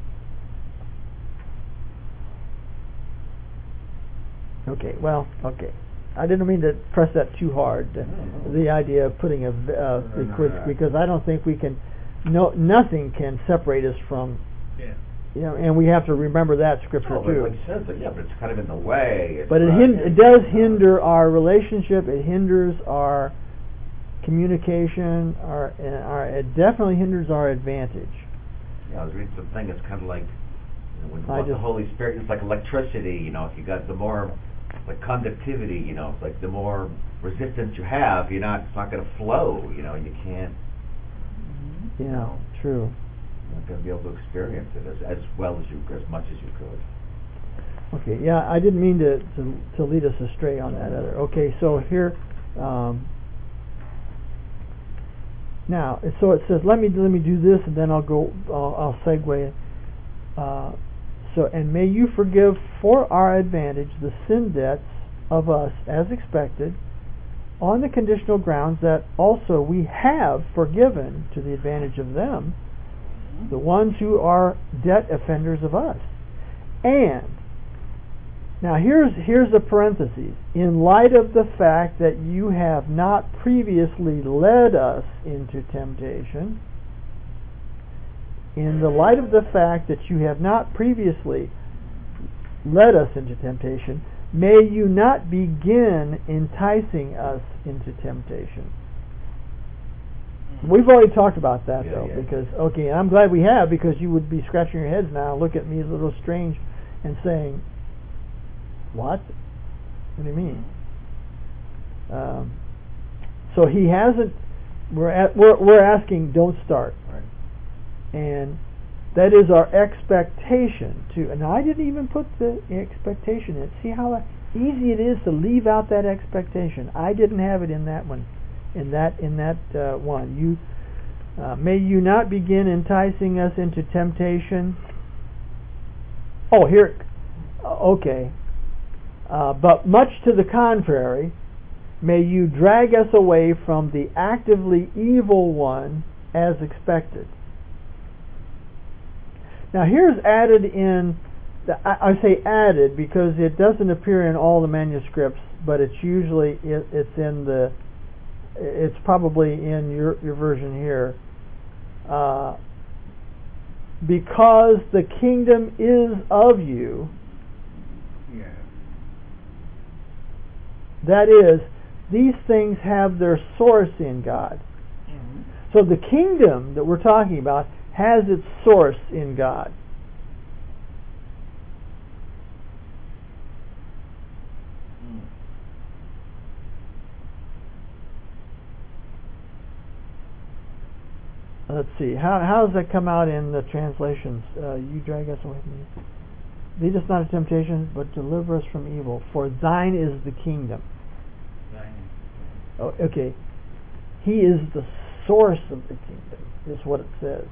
Okay. I didn't mean to press that too hard. The idea of putting because I don't think we can. Nothing can separate us from. Yeah. And we have to remember that scripture too. Like you said, but it's kind of in the way. But it does hinder our relationship. It hinders our communication. It definitely hinders our advantage. Yeah, I was reading something. It's kind of like when you want the Holy Spirit. It's like electricity. If you got the more like conductivity. It's like the more resistance you have, it's not going to flow. You can't. Yeah, true. You're not going to be able to experience it as well as much as you could. Okay, yeah, I didn't mean to lead us astray on that other. Okay, so here, now, so it says, let me do this, and then I'll segue. And may you forgive for our advantage the sin debts of us as expected, on the conditional grounds that also we have forgiven to the advantage of them, the ones who are debt offenders of us. And now here's the parentheses. In light of the fact that you have not previously led us into temptation, in the light of the fact that you have not previously led us into temptation, may you not begin enticing us into temptation. We've already talked about that, because, I'm glad we have, because you would be scratching your heads now, look at me a little strange, and saying, what? What do you mean? So he hasn't, we're asking, don't start. Right. And that is our expectation too. And I didn't even put the expectation in. See how easy it is to leave out that expectation. I didn't have it in that one. In that one, you may you not begin enticing us into temptation. Oh, here. Okay. But much to the contrary, may you drag us away from the actively evil one as expected. Now here's added in, I say added because it doesn't appear in all the manuscripts, but it's usually, it's probably in your version here. Because the kingdom is of you. Yeah. That is, these things have their source in God. Mm-hmm. So the kingdom that we're talking about has its source in God. Let's see. How does that come out in the translations? You drag us away from me. Lead us not into temptation, but deliver us from evil. For thine is the kingdom. Oh, okay. He is the source of the kingdom, is what it says.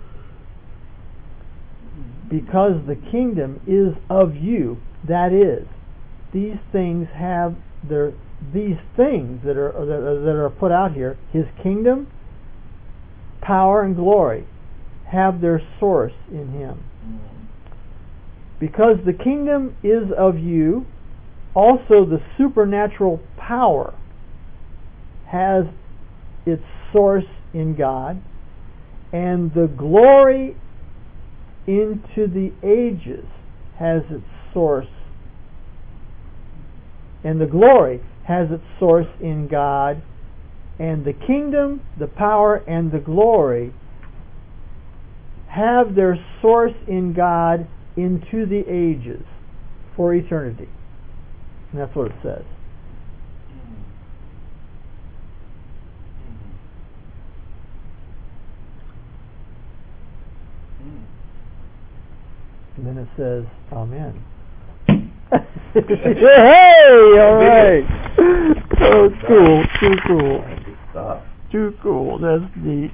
Because the kingdom is of you, that is, these things have these things that are put out here, his kingdom, power and glory, have their source in him. Because the kingdom is of you, also the supernatural power has its source in God, and the glory into the ages has its source. And the glory has its source in God, and the kingdom, the power, and the glory have their source in God into the ages for eternity. And that's what it says. And then it says, Amen. Hey! Alright! Oh, cool. Too cool. Too cool. That's neat.